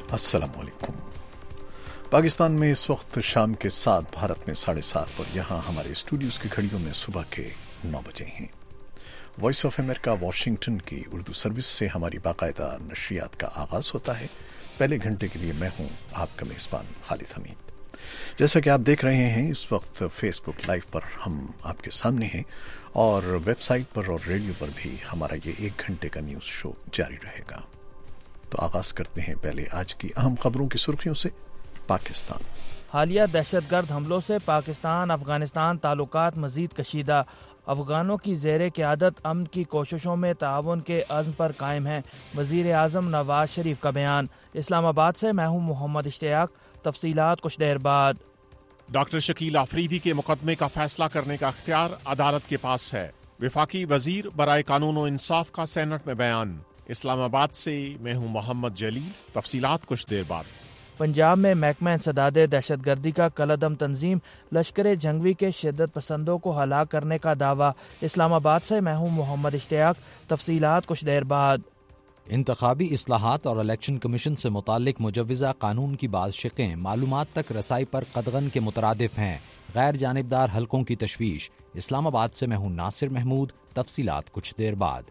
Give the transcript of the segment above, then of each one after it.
अस्सलाम वालेकुम। पाकिस्तान में इस वक्त शाम के 7, भारत में 7:30 और यहाँ हमारे स्टूडियोज़ की घड़ियों में सुबह के 9 बजे हैं। वॉइस ऑफ अमेरिका वाशिंगटन की उर्दू सर्विस से हमारी बाकायदा नशरियात का आगाज़ होता है। पहले घंटे के लिए मैं हूँ आपका मेज़बान खालिद हमीद। जैसा कि आप देख रहे हैं इस वक्त फेसबुक लाइव पर हम आपके सामने हैं और वेबसाइट पर और रेडियो पर भी हमारा ये 1 घंटे का न्यूज़ शो जारी रहेगा। तो आगाज़ करते हैं पहले आज की अहम खबरों की सुर्खियों से। पाकिस्तान हालिया दहशतगर्द हमलों से पाकिस्तान अफगानिस्तान ताल्लुकात मजीद कशीदा। अफगानों की ज़ेरे क़यादत अमन की कोशिशों में ताउन के अज़्म पर कायम है। वज़ीर आज़म नवाज शरीफ का बयान। इस्लामाबाद से मैं हूँ मोहम्मद इश्तियाक। तफसीलात कुछ देर बाद। डॉक्टर शकील आफरीदी के मुकदमे का फैसला करने का इख्तियार अदालत के पास है। वफाकी वजीर बराए कानून व इंसाफ का सेनेट में बयान। इस्लामाबाद से मैं हूँ मोहम्मद जलील। तफसीलात कुछ देर बाद। पंजाब में महकमा इंसदाद दहशतगर्दी का कलअदम तंजीम लश्कर जंगवी के शिद्दत पसंदों को हलाक करने का दावा। इस्लामाबाद से मैं हूँ मोहम्मद इश्तियाक। तफसीलात कुछ देर बाद। इंतखाबी इस्लाहात और इलेक्शन कमीशन से मुतालिक मुजव्वज़ा कानून की बाज़ शिक़ें मालूमात तक रसाई पर कदगन के मुतरादिफ हैं। गैर जानिबदार हलकों की तशवीश। इस्लामाबाद से मैं हूँ नासिर महमूद। तफसीलात कुछ देर बाद।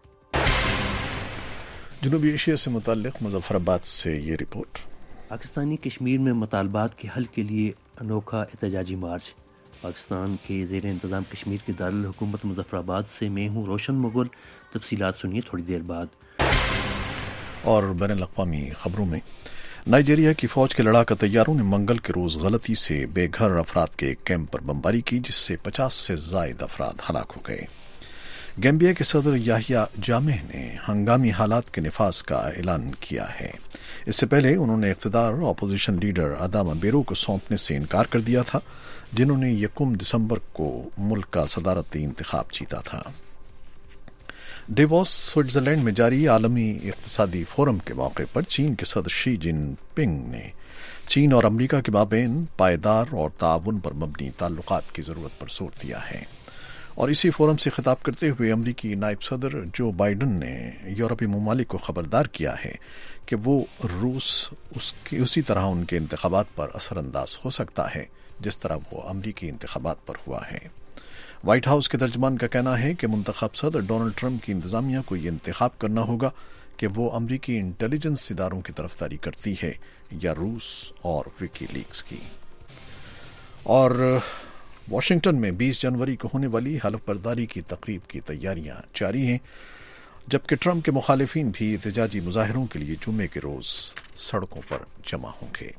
जनूबी एशिया से मुताल्लिक़ मुज़फ़्फ़राबाद से ये रिपोर्ट। पाकिस्तानी कश्मीर में मुतालबात के हल के लिए अनोखा एहतजाजी मार्च। पाकिस्तान के ज़ेर इंतज़ाम कश्मीर के दारुल हुकूमत मुज़फ़्फ़राबाद से मैं हूँ रोशन मुग़ल। तफसीलात सुनिए थोड़ी देर बाद। और बैनुल-अक़वामी खबरों में नाइजीरिया की फ़ौज के लड़ाका तैयारों ने मंगल के रोज़ गलती से बेघर अफराद के एक कैंप पर बमबारी की, जिससे 50 से ज़ायद अफराद हलाक हो गए। गैम्बिया के सदर याहिया जामेह ने हंगामी हालात के निफाज का ऐलान किया है। इससे पहले उन्होंने इक़्तिदार और अपोजिशन लीडर अदामा बेरो को सौंपने से इनकार कर दिया था, जिन्होंने 1 दिसंबर को मुल्क का सदारती इंतखाब जीता था। डेवोस स्विट्ज़रलैंड में जारी आलमी इक़्तिसादी फोरम के मौके पर चीन के सदर शी जिनपिंग ने चीन और अमरीका के माबैन पायदार और ताउन पर मबनी ताल्लुकात की ज़रूरत पर जोर दिया है। और इसी फोरम से खिताब करते हुए अमरीकी नायब सदर जो बाइडन ने यूरोपीय ममालिक को खबरदार किया है कि वो रूस उसी तरह उनके इंतखाबात पर असरअंदाज हो सकता है जिस तरह वो अमरीकी इंतखाबात पर हुआ है। व्हाइट हाउस के तर्जमान का कहना है कि मुंतखब सदर डोनाल्ड ट्रंप की इंतजामिया को ये इंतखाब करना होगा कि वो अमरीकी इंटेलिजेंस इदारों की तरफदारी करती है या रूस और विकीलीक्स की। और वाशिंगटन में 20 जनवरी को होने वाली हलफ बर्दारी की तकरीब की तैयारियां जारी हैं, जबकि ट्रंप के मुखालिफिन भी एहतजाजी मुजाहिरों के लिए जुम्मे के रोज सड़कों पर जमा होंगे।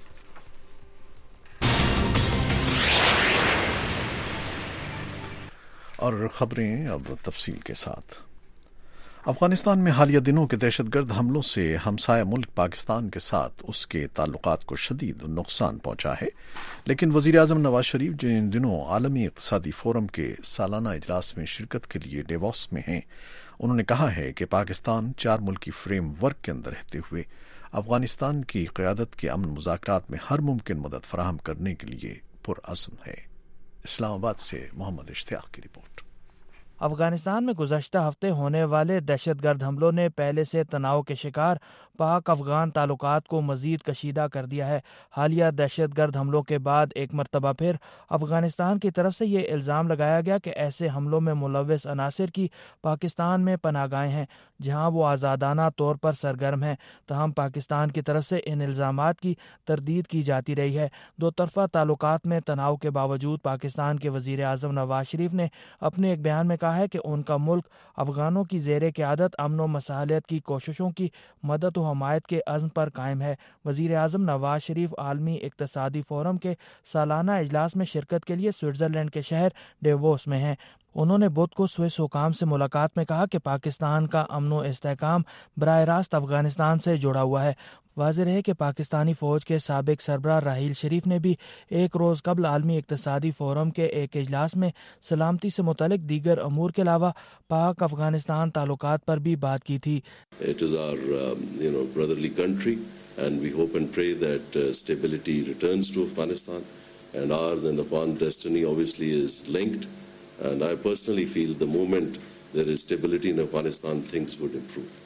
और खबरें अब तफसील के साथ। अफगानिस्तान में हालिया दिनों के दहशतगर्द हमलों से हमसाया मुल्क पाकिस्तान के साथ उसके ताल्लुकात को शदीद नुकसान पहुंचा है, लेकिन वज़ीर आज़म नवाज शरीफ जो इन दिनों आलमी इक़्तिसादी फोरम के सालाना इजलास में शिरकत के लिए डेवोस में हैं, उन्होंने कहा है कि पाकिस्तान 4 मुल्की फ्रेम वर्क के अंदर रहते हुए अफगानिस्तान की क़यादत के अमन मुज़ाकरात में हर मुमकिन मदद फराहम करने के लिए पुरअज़्म है। इस्लामाबाद से मोहम्मद इश्तियाक की रिपोर्ट। अफगानिस्तान में गुज़श्ता हफ्ते होने वाले दहशतगर्द हमलों ने पहले से तनाव के शिकार पाक अफगान ताल्लुकात को मज़ीद कशीदा कर दिया है। हालिया दहशतगर्द हमलों के बाद एक मरतबा फिर अफगानिस्तान की तरफ से ये इल्ज़ाम लगाया गया कि ऐसे हमलों में मुलव्वस अनासर की पाकिस्तान में पनाहगाहें हैं, जहाँ वो आज़ादाना तौर पर सरगर्म हैं। तहम पाकिस्तान की तरफ से इन इल्ज़ामात की तरदीद की जाती रही है। दो तरफ़ा ताल्लुकात में तनाव के बावजूद पाकिस्तान के वज़ीर आज़म नवाज शरीफ ने अपने एक बयान में कहा है कि उनका मुल्क अफगानों की ज़ेरे क़यादत अमन व मसालियत की कोशिशों की मदद व हमायत के अज़्म पर कायम है। वज़ीर आज़म नवाज शरीफ आलमी इक़्तिसादी फोरम के सालाना इजलास में शिरकत के लिए स्विट्ज़रलैंड के शहर डेवोस में हैं। उन्होंने बुध को स्विस हुकाम से मुलाकात में कहा कि पाकिस्तान का अमन व इस्तेहकाम बराह रास्त अफगानिस्तान से जुड़ा हुआ है। वाज़ेह है कि पाकिस्तानी फ़ौज के साबिक़ सरबराह राहील शरीफ ने भी एक रोज़ कबल आलमी इक़्तिसादी फोरम के एक इजलास में सलामती से मुतल्लिक़ दीगर अमूर के अलावा पाक अफगानिस्तान ताल्लुकात पर भी बात की थी। It is our brotherly country and we hope and pray that stability returns to Afghanistan, and ours and Afghan destiny obviously is linked, and I personally feel the moment there is stability in Afghanistan things would improve.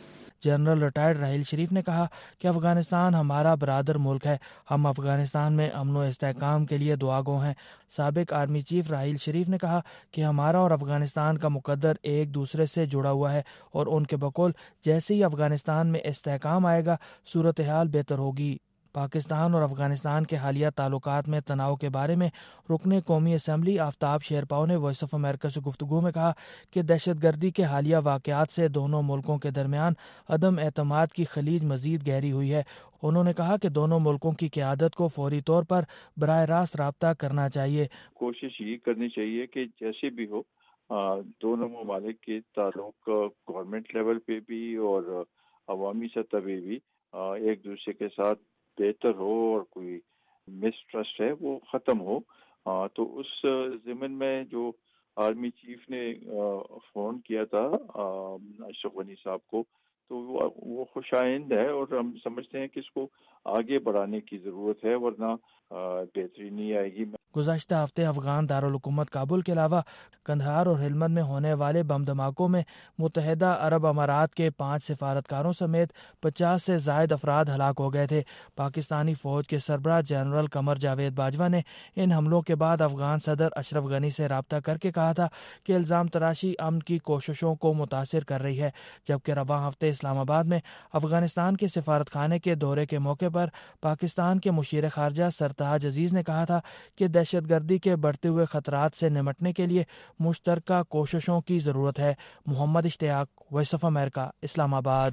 General retired Raheel Sharif نے کہا کہ افغانستان ہمارا برادر ملک ہے، ہم افغانستان میں امن و استحکام کے لیے دعا گو ہیں۔ سابق آرمی چیف راحیل شریف نے کہا کہ ہمارا اور افغانستان کا مقدر ایک دوسرے سے جڑا ہوا ہے اور ان کے بقول جیسے ہی افغانستان میں استحکام آئے گا صورتحال بہتر ہوگی۔ پاکستان اور افغانستان کے حالیہ تعلقات میں تناؤ کے بارے میں رکن قومی اسمبلی آفتاب شیرپاؤ نے وائس آف امریکہ سے گفتگو میں کہا کہ دہشت گردی کے حالیہ واقعات سے دونوں ملکوں کے درمیان عدم اعتماد کی خلیج مزید گہری ہوئی ہے۔ انہوں نے کہا کہ دونوں ملکوں کی قیادت کو فوری طور پر براہ راست رابطہ کرنا چاہیے۔ کوشش یہ کرنی چاہیے کہ جیسے بھی ہو دونوں ممالک کے تعلق گورنمنٹ لیول پہ بھی اور عوامی سطح پہ بھی ایک دوسرے کے ساتھ بہتر ہو اور کوئی مسٹرسٹ ہے وہ ختم ہو۔ تو اس ضمن میں جو آرمی چیف نے فون کیا تھا اشرف غنی صاحب کو تو وہ خوش آئند ہے اور ہم سمجھتے ہیں کہ اس کو آگے بڑھانے کی ضرورت ہے ورنہ بہتری نہیں آئے گی۔ گزشتہ ہفتے افغان دارالحکومت کابل کے علاوہ قندھار اور ہلمند میں ہونے والے بم دھماکوں میں متحدہ عرب امارات کے 5 سفارتکاروں سمیت 50 سے زائد افراد ہلاک ہو گئے تھے۔ پاکستانی فوج کے سربراہ جنرل قمر جاوید باجوہ نے ان حملوں کے بعد افغان صدر اشرف غنی سے رابطہ کر کے کہا تھا کہ الزام تراشی امن کی کوششوں کو متاثر کر رہی ہے، جبکہ رواں ہفتے اسلام آباد میں افغانستان کے سفارت خانے کے دورے کے موقع پر پاکستان کے مشیر خارجہ سرتاج عزیز نے کہا تھا کہ دہشت گردی کے بڑھتے ہوئے خطرات سے نمٹنے کے لیے مشترکہ کوششوں کی ضرورت ہے۔ محمد اشتیاق، وائس آف امریکہ، اسلام آباد۔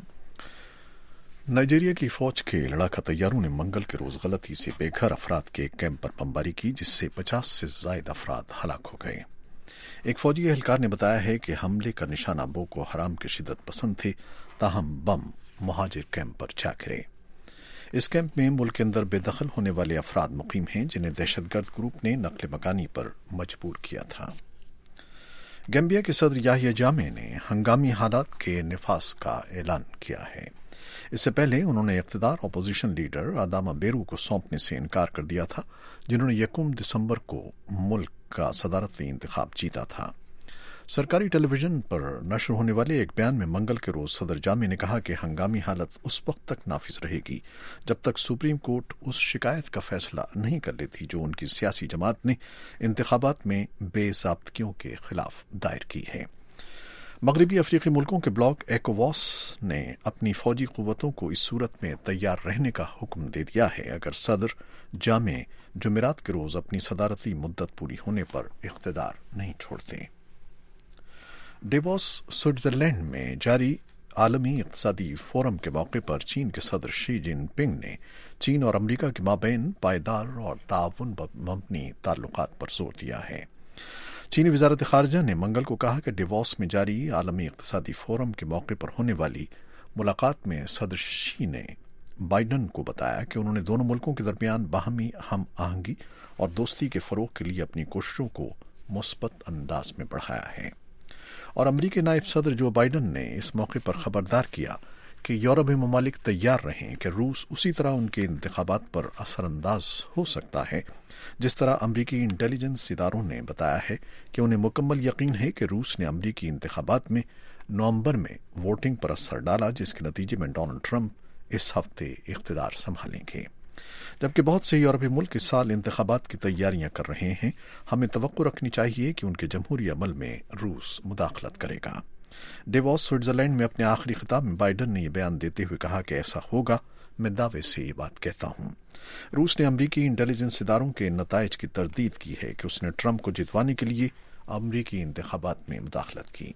نائجیریا کی فوج کے لڑاکا طیاروں نے منگل کے روز غلطی سے بے گھر افراد کے ایک کیمپ پر بمباری کی جس سے 50 سے زائد افراد ہلاک ہو گئے۔ ایک فوجی اہلکار نے بتایا ہے کہ حملے کا نشانہ بوکو حرام کے شدت پسند تھے، تاہم بم مہاجر کیمپ پر جا گرے۔ اس کیمپ میں ملک کے اندر بے دخل ہونے والے افراد مقیم ہیں جنہیں دہشت گرد گروپ نے نقل مکانی پر مجبور کیا تھا۔ گیمبیا کے صدر یحییٰ جامع نے ہنگامی حالات کے نفاذ کا اعلان کیا ہے۔ اس سے پہلے انہوں نے اقتدار اپوزیشن لیڈر آداما بیرو کو سونپنے سے انکار کر دیا تھا، جنہوں نے 1 دسمبر کو ملک کا صدارتی انتخاب جیتا تھا۔ سرکاری ٹیلی ویژن پر نشر ہونے والے ایک بیان میں منگل کے روز صدر جامع نے کہا کہ ہنگامی حالت اس وقت تک نافذ رہے گی جب تک سپریم کورٹ اس شکایت کا فیصلہ نہیں کر لیتی جو ان کی سیاسی جماعت نے انتخابات میں بے ضابطگیوں کے خلاف دائر کی ہے۔ مغربی افریقی ملکوں کے بلاک ایکوواس نے اپنی فوجی قوتوں کو اس صورت میں تیار رہنے کا حکم دے دیا ہے اگر صدر جامع جمعرات کے روز اپنی صدارتی مدت پوری ہونے پر اقتدار نہیں چھوڑتے۔ ڈیووس سوئٹزرلینڈ میں جاری عالمی اقتصادی فورم کے موقع پر چین کے صدر شی جن پنگ نے چین اور امریکہ کے مابین پائیدار اور تعاون پر مبنی تعلقات پر زور دیا ہے۔ چینی وزارت خارجہ نے منگل کو کہا کہ ڈیووس میں جاری عالمی اقتصادی فورم کے موقع پر ہونے والی ملاقات میں صدر شی نے بائیڈن کو بتایا کہ انہوں نے دونوں ملکوں کے درمیان باہمی ہم آہنگی اور دوستی کے فروغ کے لیے اپنی کوششوں کو مثبت انداز میں بڑھایا ہے، اور امریکی نائب صدر جو بائیڈن نے اس موقع پر خبردار کیا کہ یورپی ممالک تیار رہیں کہ روس اسی طرح ان کے انتخابات پر اثر انداز ہو سکتا ہے جس طرح امریکی انٹیلیجنس اداروں نے بتایا ہے کہ انہیں مکمل یقین ہے کہ روس نے امریکی انتخابات میں نومبر میں ووٹنگ پر اثر ڈالا جس کے نتیجے میں ڈونلڈ ٹرمپ اس ہفتے اقتدار سنبھالیں گے، جبکہ بہت سے یورپی ملک اس سال انتخابات کی تیاریاں کر رہے ہیں۔ ہمیں توقع رکھنی چاہیے کہ ان کے جمہوری عمل میں روس مداخلت کرے گا۔ ڈیووس سوئٹزرلینڈ میں اپنے آخری خطاب میں بائیڈن نے یہ بیان دیتے ہوئے کہا کہ ایسا ہوگا، میں دعوے سے یہ بات کہتا ہوں۔ روس نے امریکی انٹیلیجنس اداروں کے نتائج کی تردید کی ہے کہ اس نے ٹرمپ کو جتوانے کے لیے امریکی انتخابات میں مداخلت کی،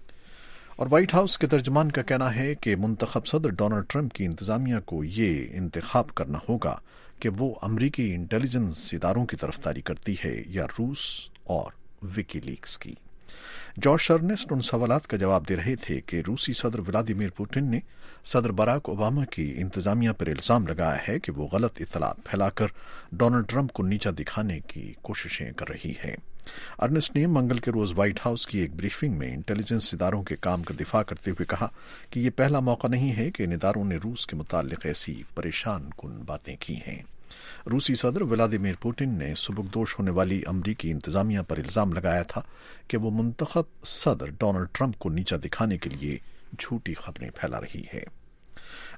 اور وائٹ ہاؤس کے ترجمان کا کہنا ہے کہ منتخب صدر ڈونلڈ ٹرمپ کی انتظامیہ کو یہ انتخاب کرنا ہوگا کہ وہ امریکی انٹیلیجنس اداروں کی طرفداری کرتی ہے یا روس اور وکی لیکس کی۔ جارج ارنسٹ ان سوالات کا جواب دے رہے تھے کہ روسی صدر ولادیمیر پوٹن نے صدر براک اوباما کی انتظامیہ پر الزام لگایا ہے کہ وہ غلط اطلاعات پھیلا کر ڈونلڈ ٹرمپ کو نیچا دکھانے کی کوششیں کر رہی ہے۔ ارنسٹ نے منگل کے روز وائٹ ہاؤس کی ایک بریفنگ میں انٹیلیجنس اداروں کے کام کا دفاع کرتے ہوئے کہا کہ یہ پہلا موقع نہیں ہے کہ ان اداروں نے روس کے متعلق ایسی پریشان کن باتیں کی ہیں۔ روسی صدر ولادیمیر پوٹن نے سبکدوش ہونے والی امریکی انتظامیہ پر الزام لگایا تھا کہ وہ منتخب صدر ڈونلڈ ٹرمپ کو نیچا دکھانے کے لیے جھوٹی خبریں پھیلا رہی ہے۔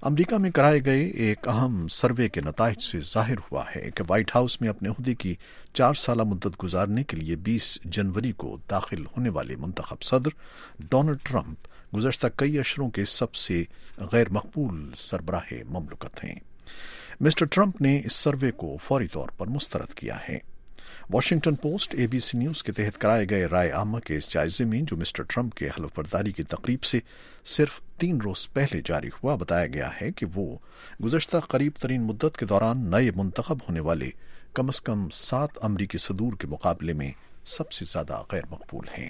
امریکہ میں کرائے گئے ایک اہم سروے کے نتائج سے ظاہر ہوا ہے کہ وائٹ ہاؤس میں اپنے عہدے کی 4 سالہ مدت گزارنے کے لیے 20 جنوری کو داخل ہونے والے منتخب صدر ڈونلڈ ٹرمپ گزشتہ کئی اشروں کے سب سے غیر مقبول سربراہ مملکت ہیں۔ مسٹر ٹرمپ نے اس سروے کو فوری طور پر مسترد کیا ہے۔ واشنگٹن پوسٹ ABC نیوز کے تحت کرائے گئے رائے عامہ کے اس جائزے میں جو مسٹر ٹرمپ کے حلف برداری کی تقریب سے صرف 3 روز پہلے جاری ہوا، بتایا گیا ہے کہ وہ گزشتہ قریب ترین مدت کے دوران نئے منتخب ہونے والے کم از کم 7 امریکی صدور کے مقابلے میں سب سے زیادہ غیر مقبول ہیں۔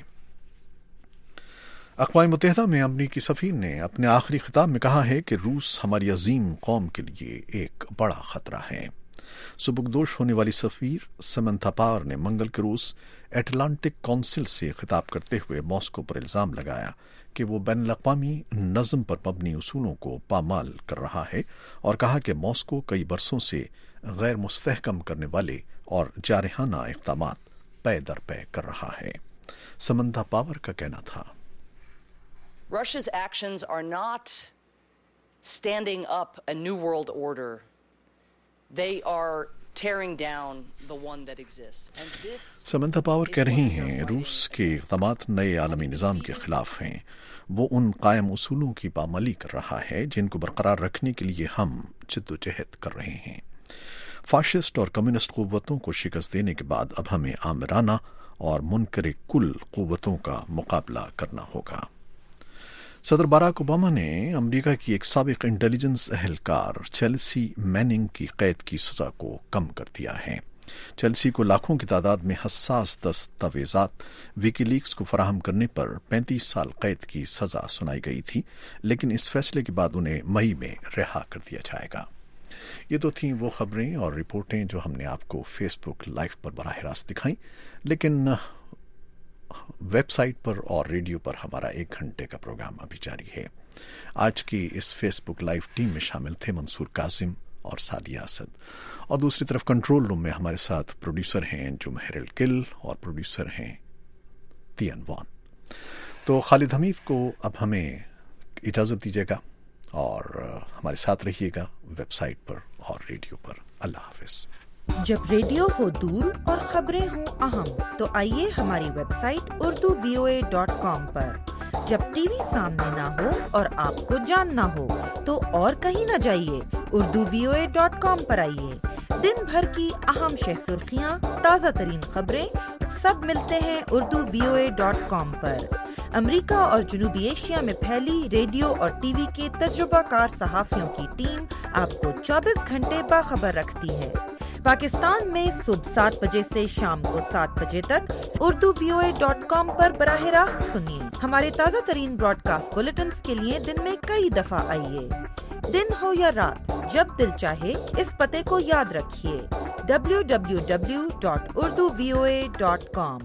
اقوام متحدہ میں امریکی سفیر نے اپنے آخری خطاب میں کہا ہے کہ روس ہماری عظیم قوم کے لیے ایک بڑا خطرہ ہے۔ سبکدوش ہونے والی سفیر سمنتھا پاور نے منگل کے روز اٹلانٹک کونسل سے خطاب کرتے ہوئے ماسکو پر الزام لگایا کہ وہ بین الاقوامی نظم پر مبنی اصولوں کو پامال کر رہا ہے اور کہا کہ ماسکو کئی برسوں سے غیر مستحکم کرنے والے اور جارحانہ اقدامات پے در پے کر رہا ہے۔ سمنتھا پاور کا کہنا تھا، Russia's actions are not standing up a new world order. They are tearing down the one that exists. And this Samantha Power کہہ رہی ہیں روس کے اقدامات نئے عالمی نظام کے خلاف ہیں۔ وہ ان قائم اصولوں کی پامالی کر رہا ہے جن کو برقرار رکھنے کے لیے ہم جدوجہد کر رہے ہیں۔ فاشسٹ اور کمیونسٹ قوتوں کو شکست دینے کے بعد اب ہمیں آمرانہ اور منکر کل قوتوں کا مقابلہ کرنا ہوگا۔ صدر باراک اوباما نے امریکہ کی ایک سابق انٹیلیجنس اہلکار چیلسی میننگ کی قید کی سزا کو کم کر دیا ہے۔ چیلسی کو لاکھوں کی تعداد میں حساس دستاویزات ویکی لیکس کو فراہم کرنے پر 35 سال قید کی سزا سنائی گئی تھی، لیکن اس فیصلے کے بعد انہیں مئی میں رہا کر دیا جائے گا۔ یہ تو تھیں وہ خبریں اور رپورٹیں جو ہم نے آپ کو فیس بک لائیو پر براہ راست دکھائیں، لیکن ویب سائٹ پر اور ریڈیو پر ہمارا 1 گھنٹے کا پروگرام ابھی جاری ہے۔ آج کی اس فیس بک لائیو ٹیم میں شامل تھے منصور قاسم اور سعدیہ اسد، اور دوسری طرف کنٹرول روم میں ہمارے ساتھ پروڈیوسر ہیں جمہر الکل اور پروڈیوسر ہیں تین وان۔ تو خالد حمید کو اب ہمیں اجازت دیجیے گا اور ہمارے ساتھ رہیے گا ویب سائٹ پر اور ریڈیو پر۔ اللہ حافظ۔ جب ریڈیو ہو دور اور خبریں ہوں اہم تو آئیے ہماری ویب سائٹ urduvoa.com پر۔ جب ٹی وی سامنے نہ ہو اور آپ کو جاننا ہو تو اور کہیں نہ جائیے، urduvoa.com پر آئیے۔ دن بھر کی اہم شہ سرخیاں، تازہ ترین خبریں سب ملتے ہیں urduvoa.com پر۔ امریکہ اور جنوبی ایشیا میں پھیلی ریڈیو اور ٹی وی کے تجربہ کار صحافیوں کی ٹیم آپ کو 24 گھنٹے باخبر رکھتی ہے۔ پاکستان میں صبح 7 بجے سے شام کو 7 بجے تک urduvoa.com پر براہ راست سنیے۔ ہمارے تازہ ترین براڈ کاسٹ بلیٹنز کے لیے دن میں کئی دفعہ آئیے۔ دن ہو یا رات، جب دل چاہے اس پتے کو یاد رکھیے، www.urduvoa.com۔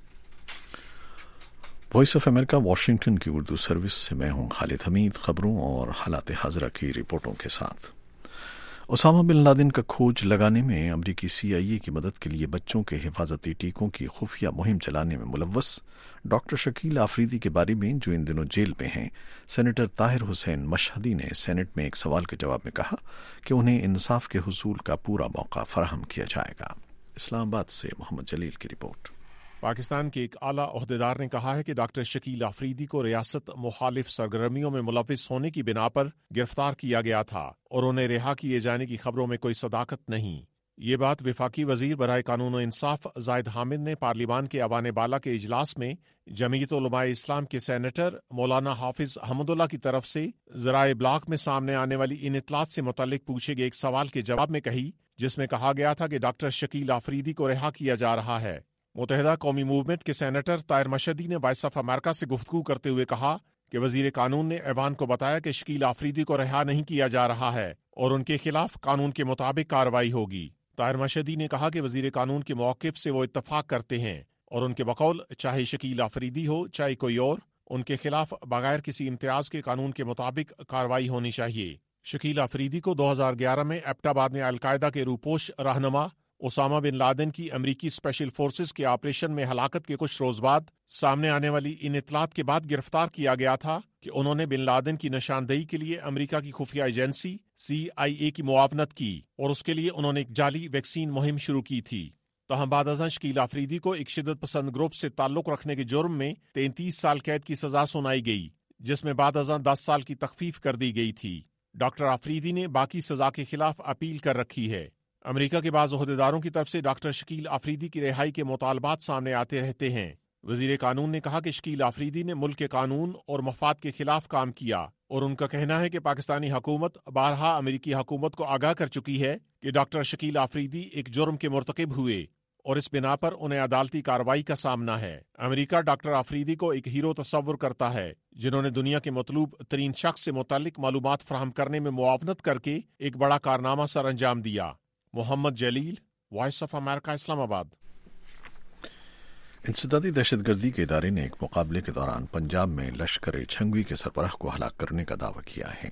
Voice of America Washington کی اردو سروس سے میں ہوں خالد حمید، خبروں اور حالات حاضرہ کی رپورٹوں کے ساتھ۔ اسامہ بن لادن کا کھوج لگانے میں امریکی CIA کی مدد کے لیے بچوں کے حفاظتی ٹیکوں کی خفیہ مہم چلانے میں ملوث ڈاکٹر شکیل آفریدی کے بارے میں جو ان دنوں جیل میں ہیں، سینیٹر طاہر حسین مشہدی نے سینٹ میں ایک سوال کے جواب میں کہا کہ انہیں انصاف کے حصول کا پورا موقع فراہم کیا جائے گا۔ اسلام آباد سے محمد جلیل کی رپورٹ۔ پاکستان کے ایک اعلیٰ عہدیدار نے کہا ہے کہ ڈاکٹر شکیل آفریدی کو ریاست مخالف سرگرمیوں میں ملوث ہونے کی بنا پر گرفتار کیا گیا تھا اور انہیں رہا کیے جانے کی خبروں میں کوئی صداقت نہیں۔ یہ بات وفاقی وزیر برائے قانون و انصاف زاہد حامد نے پارلیمان کے ایوان بالا کے اجلاس میں جمعیت علماء اسلام کے سینیٹر مولانا حافظ حمد اللہ کی طرف سے ذرائع ابلاغ میں سامنے آنے والی ان اطلاعات سے متعلق پوچھے گئے ایک سوال کے جواب میں کہی، جس میں کہا گیا تھا کہ ڈاکٹر شکیل آفریدی کو رہا کیا جا رہا ہے۔ متحدہ قومی موومنٹ کے سینیٹر طاہر مشہدی نے وائس آف امریکہ سے گفتگو کرتے ہوئے کہا کہ وزیر قانون نے ایوان کو بتایا کہ شکیل آفریدی کو رہا نہیں کیا جا رہا ہے اور ان کے خلاف قانون کے مطابق کارروائی ہوگی۔ طاہر مشہدی نے کہا کہ وزیر قانون کے موقف سے وہ اتفاق کرتے ہیں اور ان کے بقول چاہے شکیل آفریدی ہو چاہے کوئی اور، ان کے خلاف بغیر کسی امتیاز کے قانون کے مطابق کارروائی ہونی چاہیے۔ شکیل آفریدی کو 2011 میں ایبٹ آباد میں القاعدہ کے روپوش رہنما اسامہ بن لادن کی امریکی اسپیشل فورسز کے آپریشن میں ہلاکت کے کچھ روز بعد سامنے آنے والی ان اطلاعات کے بعد گرفتار کیا گیا تھا کہ انہوں نے بن لادن کی نشاندہی کے لیے امریکہ کی خفیہ ایجنسی CIA کی معاونت کی اور اس کے لیے انہوں نے ایک جعلی ویکسین مہم شروع کی تھی۔ تاہم بعد ازاں شکیل آفریدی کو ایک شدت پسند گروپ سے تعلق رکھنے کے جرم میں 33 سال قید کی سزا سنائی گئی، جس میں بعد ازاں 10 سال کی تخفیف کر دی گئی تھی۔ ڈاکٹر آفریدی نے باقی سزا کے خلاف اپیل کر رکھی ہے۔ امریکہ کے بعض عہدیداروں کی طرف سے ڈاکٹر شکیل آفریدی کی رہائی کے مطالبات سامنے آتے رہتے ہیں۔ وزیر قانون نے کہا کہ شکیل آفریدی نے ملک کے قانون اور مفاد کے خلاف کام کیا، اور ان کا کہنا ہے کہ پاکستانی حکومت بارہا امریکی حکومت کو آگاہ کر چکی ہے کہ ڈاکٹر شکیل آفریدی ایک جرم کے مرتکب ہوئے اور اس بنا پر انہیں عدالتی کارروائی کا سامنا ہے۔ امریکہ ڈاکٹر آفریدی کو ایک ہیرو تصور کرتا ہے جنہوں نے دنیا کے مطلوب ترین شخص سے متعلق معلومات فراہم کرنے میں معاونت کر کے ایک بڑا کارنامہ سر انجام دیا۔ محمد جلیل، وائس آف امریکہ، اسلام آباد۔ انسدادی دہشت گردی کے ادارے نے ایک مقابلے کے دوران پنجاب میں لشکر جھنگوی کے سربراہ کو ہلاک کرنے کا دعویٰ کیا ہے۔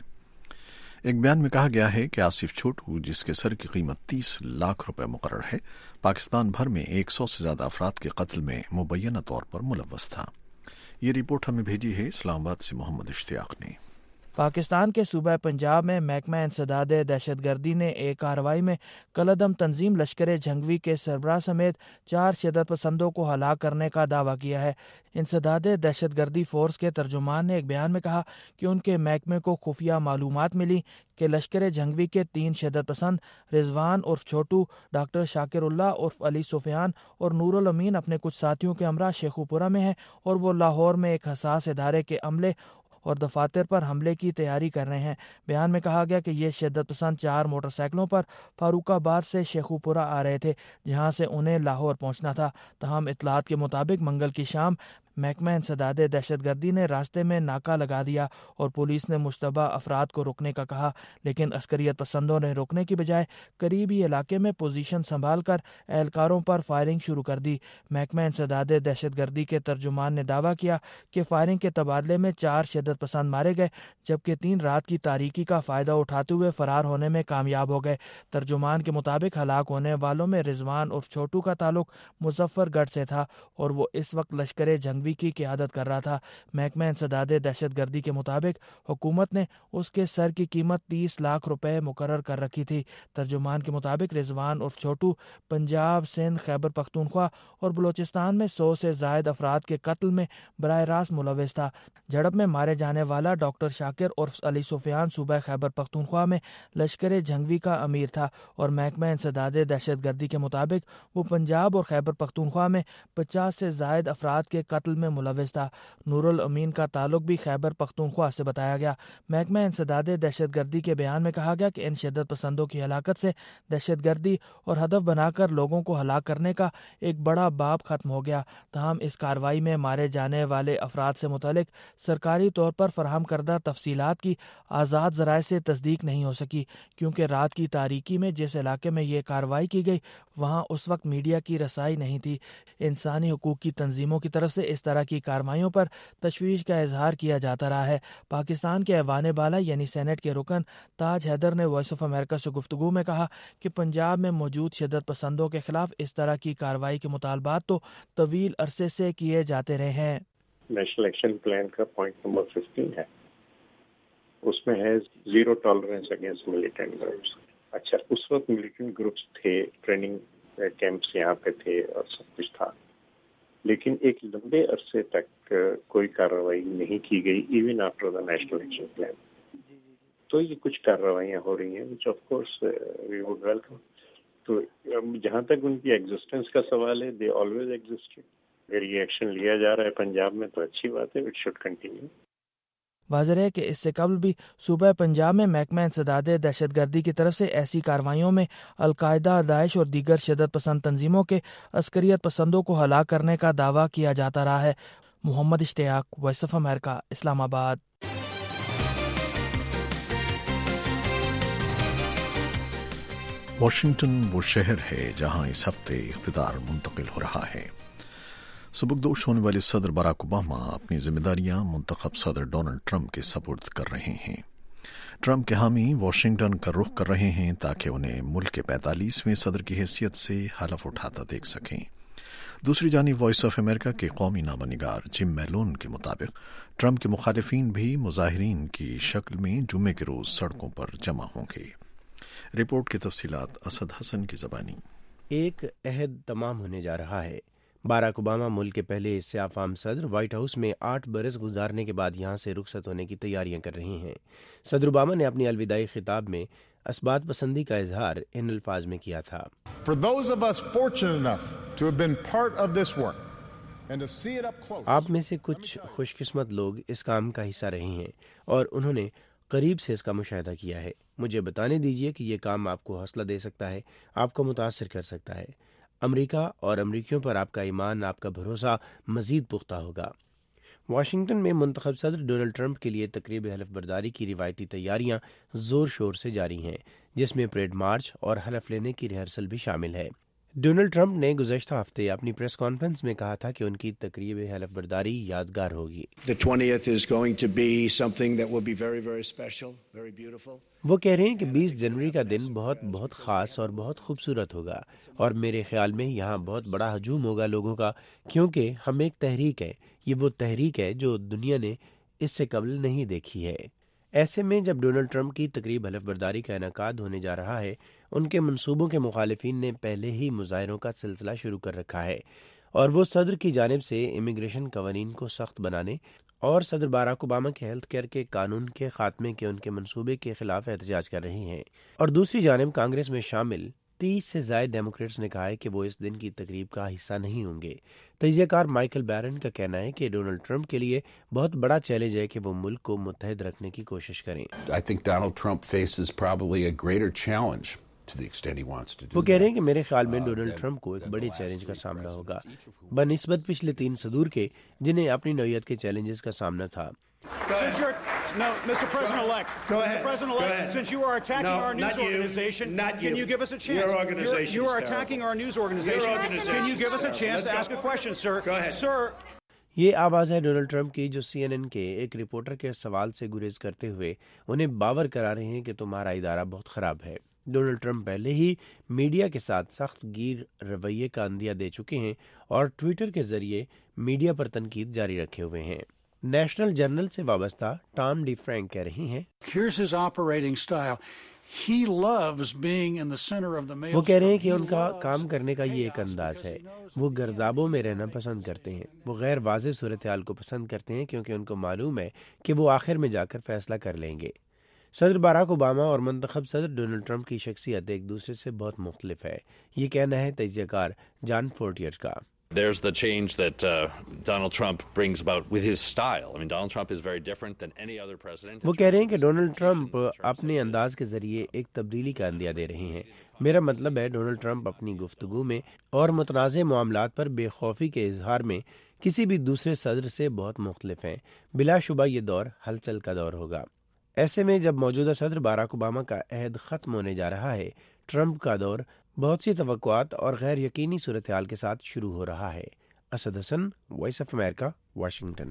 ایک بیان میں کہا گیا ہے کہ آصف چھوٹو، جس کے سر کی قیمت 30 لاکھ روپے مقرر ہے، پاکستان بھر میں 100 سے زیادہ افراد کے قتل میں مبینہ طور پر ملوث تھا۔ یہ رپورٹ ہمیں بھیجی ہے اسلام آباد سے محمد اشتیاق نے۔ پاکستان کے صوبہ پنجاب میں محکمہ انسداد دہشت گردی نے ایک کارروائی میں کالعدم تنظیم لشکر جھنگوی کے سربراہ سمیت 4 شدت پسندوں کو ہلاک کرنے کا دعویٰ کیا ہے۔ انسداد دہشت گردی فورس کے ترجمان نے ایک بیان میں کہا کہ ان کے محکمے کو خفیہ معلومات ملی کہ لشکر جھنگوی کے 3 شدت پسند رضوان عرف چھوٹو، ڈاکٹر شاکر اللہ عرف علی سفیان اور نور الامین اپنے کچھ ساتھیوں کے ہمراہ شیخوپورہ میں ہیں اور وہ لاہور میں ایک حساس ادارے کے عملے اور دفاتر پر حملے کی تیاری کر رہے ہیں۔ بیان میں کہا گیا کہ یہ شدت پسند 4 موٹر سائیکلوں پر فاروق آباد سے شیخوپورہ آ رہے تھے، جہاں سے انہیں لاہور پہنچنا تھا۔ تاہم اطلاعات کے مطابق منگل کی شام محکمہ انسداد دہشت گردی نے راستے میں ناکہ لگا دیا اور پولیس نے مشتبہ افراد کو روکنے کا کہا، لیکن عسکریت پسندوں نے روکنے کی بجائے قریبی علاقے میں پوزیشن سنبھال کر اہلکاروں پر فائرنگ شروع کر دی۔ محکمہ انسداد دہشت گردی کے ترجمان نے دعویٰ کیا کہ فائرنگ کے تبادلے میں 4 شدت پسند مارے گئے، جبکہ 3 رات کی تاریکی کا فائدہ اٹھاتے ہوئے فرار ہونے میں کامیاب ہو گئے۔ ترجمان کے مطابق ہلاک ہونے والوں میں رضوان عرف چھوٹو کا تعلق مظفر گڑھ سے تھا اور وہ اس وقت لشکر جھنگوی کی قیادت کر رہا تھا۔ محکمہ انسداد دہشت گردی کے مطابق حکومت نے اس کے سر کی قیمت 30 لاکھ روپے مقرر کر رکھی تھی۔ ترجمان کے مطابق رضوان عرف چھوٹو پنجاب، سندھ، خیبر پختونخوا اور بلوچستان میں 100 سے زائد افراد کے قتل میں براہ راست ملوث تھا۔ جھڑپ میں مارے جانے والا ڈاکٹر شاکر عرف علی سفیان صوبہ خیبر پختونخوا میں لشکر جھنگوی کا امیر تھا اور محکمہ انسداد دہشت گردی کے مطابق وہ پنجاب اور خیبر پختونخوا میں 50 سے زائد افراد کے قتل میں ملوث تھا۔ نور الامین کا تعلق بھی خیبر پختونخوا سے بتایا گیا۔ محکمہ انسداد دہشت گردی کے بیان میں کہا گیا کہ ان شدت پسندوں کی ہلاکت سے دہشت گردی اور ہدف بنا کر لوگوں کو ہلاک کرنے کا ایک بڑا باب ختم ہو گیا۔ تاہم اس کارروائی میں مارے جانے والے افراد سے متعلق سرکاری طور پر فراہم کردہ تفصیلات کی آزاد ذرائع سے تصدیق نہیں ہو سکی، کیونکہ رات کی تاریکی میں جس علاقے میں یہ کارروائی کی گئی وہاں اس وقت میڈیا کی رسائی نہیں تھی۔ انسانی حقوق کی تنظیموں کی طرف سے اس طرح کی کارروائیوں پر تشویش کا اظہار کیا جاتا رہا ہے۔ پاکستان کے ایوان بالا یعنی سینٹ کے رکن تاج حیدر نے وائس آف امریکہ سے گفتگو میں کہا کہ پنجاب میں موجود شدت پسندوں کے خلاف اس طرح کی کارروائی کے مطالبات تو طویل عرصے سے کیے جاتے رہے ہیں۔ نیشنل ایکشن پلان کا پوائنٹ نمبر 15 ہے، اس میں ہے zero tolerance against militant groups. اچھا، اس وقت ملیٹنٹ گروپس تھے، ٹریننگ کیمپس یہاں پہ تھے اور سب کچھ تھا، لیکن ایک لمبے عرصے تک کوئی کارروائی نہیں کی گئی even after the national action plan. تو یہ کچھ کارروائیاں ہو رہی ہیں which of course we would welcome. تو جہاں تک ان کی ایگزسٹنس کا سوال ہے، دے آلویز ایگزسٹڈ۔ اگر یہ ایکشن لیا جا رہا ہے پنجاب میں تو اچھی بات ہے، اٹ شوڈ کنٹینیو۔ واضح ہے کہ اس سے قبل بھی صوبہ پنجاب میں محکمہ انسداد دہشت گردی کی طرف سے ایسی کارروائیوں میں القاعدہ، داعش اور دیگر شدت پسند تنظیموں کے عسکریت پسندوں کو ہلاک کرنے کا دعویٰ کیا جاتا رہا ہے۔ محمد اشتیاق، وائس آف امریکہ، اسلام آباد۔ واشنگٹن وہ شہر ہے جہاں اس ہفتے اقتدار منتقل ہو رہا ہے۔ سبکدوش ہونے والے صدر باراک اوباما اپنی ذمہ داریاں منتخب صدر ڈونلڈ ٹرمپ کے سپرد کر رہے ہیں۔ ٹرمپ کے حامی واشنگٹن کا رخ کر رہے ہیں تاکہ انہیں ملک کے 45ویں صدر کی حیثیت سے حلف اٹھاتا دیکھ سکیں۔ دوسری جانب وائس آف امریکہ کے قومی نامہ نگار جم میلون کے مطابق ٹرمپ کے مخالفین بھی مظاہرین کی شکل میں جمعے کے روز سڑکوں پر جمع ہوں گے۔ رپورٹ کی تفصیلات اسد حسن کی زبانی۔ ایک عہد تمام ہونے جا رہا ہے۔ باراک اوباما ملک کے پہلے سیاہ فام صدر وائٹ ہاؤس میں 8 برس گزارنے کے بعد یہاں سے رخصت ہونے کی تیاریاں کر رہے ہیں۔ صدر اوباما نے اپنی الوداعی خطاب میں اسبات پسندی کا اظہار ان الفاظ میں کیا تھا۔ آپ میں سے کچھ خوش قسمت لوگ اس کام کا حصہ رہے ہیں اور انہوں نے قریب سے اس کا مشاہدہ کیا ہے۔ مجھے بتانے دیجیے کہ یہ کام آپ کو حوصلہ دے سکتا ہے، آپ کو متاثر کر سکتا ہے۔ امریکہ اور امریکیوں پر آپ کا ایمان، آپ کا بھروسہ مزید پختہ ہوگا۔ واشنگٹن میں منتخب صدر ڈونلڈ ٹرمپ کے لیے تقریب حلف برداری کی روایتی تیاریاں زور شور سے جاری ہیں، جس میں پریڈ مارچ اور حلف لینے کی ریہرسل بھی شامل ہے۔ ڈونلڈ ٹرمپ نے گزشتہ ہفتے اپنی پریس کانفرنس میں کہا تھا کہ ان کی تقریب حلف برداری یادگار ہوگی۔ وہ کہہ رہے ہیں کہ 20 جنوری کا دن بہت خاص اور بہت خوبصورت ہوگا، اور میرے خیال میں یہاں بہت بڑا ہجوم ہوگا لوگوں کا، کیونکہ ہم ایک تحریک ہے، یہ وہ تحریک ہے جو دنیا نے اس سے قبل نہیں دیکھی ہے۔ ایسے میں جب ڈونلڈ ٹرمپ کی تقریب حلف برداری کا انعقاد ہونے جا رہا ہے، ان کے منصوبوں کے مخالفین نے پہلے ہی مظاہروں کا سلسلہ شروع کر رکھا ہے، اور وہ صدر کی جانب سے امیگریشن قوانین کو سخت بنانے اور صدر باراک اوباما کے ہیلتھ کیئر کے قانون کے خاتمے کے ان کے منصوبے کے خلاف احتجاج کر رہی ہیں۔ اور دوسری جانب کانگریس میں شامل 30 سے زائد ڈیموکریٹس نے کہا ہے کہ وہ اس دن کی تقریب کا حصہ نہیں ہوں گے۔ تجزیہ کار مائیکل بیرن کا کہنا ہے کہ ڈونلڈ ٹرمپ کے لیے بہت بڑا چیلنج ہے کہ وہ ملک کو متحد رکھنے کی کوشش کریں۔ وہ کہہ رہے ہیں کہ میرے خیال میں ڈونلڈ ٹرمپ کو ایک بڑے چیلنج کا سامنا ہوگا بنسبت پچھلے 3 صدور کے، جنہیں اپنی نوعیت کے چیلنجز کا سامنا تھا۔ یہ آواز ہے ڈونلڈ ٹرمپ کی، جو CNN کے ایک رپورٹر کے سوال سے گریز کرتے ہوئے انہیں باور کرا رہے ہیں کہ تمہارا ادارہ بہت خراب ہے۔ ڈونلڈ ٹرمپ پہلے ہی میڈیا کے ساتھ سخت گیر رویے کا عندیہ دے چکے ہیں اور ٹویٹر کے ذریعے میڈیا پر تنقید جاری رکھے ہوئے ہیں۔ نیشنل جرنل سے وابستہ ٹام ڈی فرینک کہہ رہی ہیں، وہ کہہ رہے ہیں کہ ان کا کام کرنے کا یہ ایک انداز ہے، وہ گردابوں میں رہنا پسند کرتے ہیں، وہ غیر واضح صورتحال کو پسند کرتے ہیں کیونکہ ان کو معلوم ہے کہ وہ آخر میں جا کر فیصلہ کر لیں گے۔ صدر باراک اوباما اور منتخب صدر ڈونلڈ ٹرمپ کی شخصیت ایک دوسرے سے بہت مختلف ہے، یہ کہنا ہے تجزیہ کار جان فورٹیئر کا۔ There's the change that Donald Trump brings about with his style. I mean, Donald Trump is very different than any other president. وہ کہہ رہے ہیں کہ ڈونلڈ ٹرمپ اپنے انداز کے ذریعے ایک تبدیلی کا عندیہ دے رہے ہیں۔ میرا مطلب ہے ڈونلڈ ٹرمپ اپنی گفتگو میں اور متنازع معاملات پر بے خوفی کے اظہار میں کسی بھی دوسرے صدر سے بہت مختلف ہیں۔ بلا شبہ یہ دور ہلچل کا دور ہوگا۔ ایسے میں جب موجودہ صدر باراک اوباما کا عہد ختم ہونے جا رہا ہے، ٹرمپ کا دور بہت سی توقعات اور غیر یقینی صورتحال کے ساتھ شروع ہو رہا ہے۔ Asad Hasan, voice of America, Washington.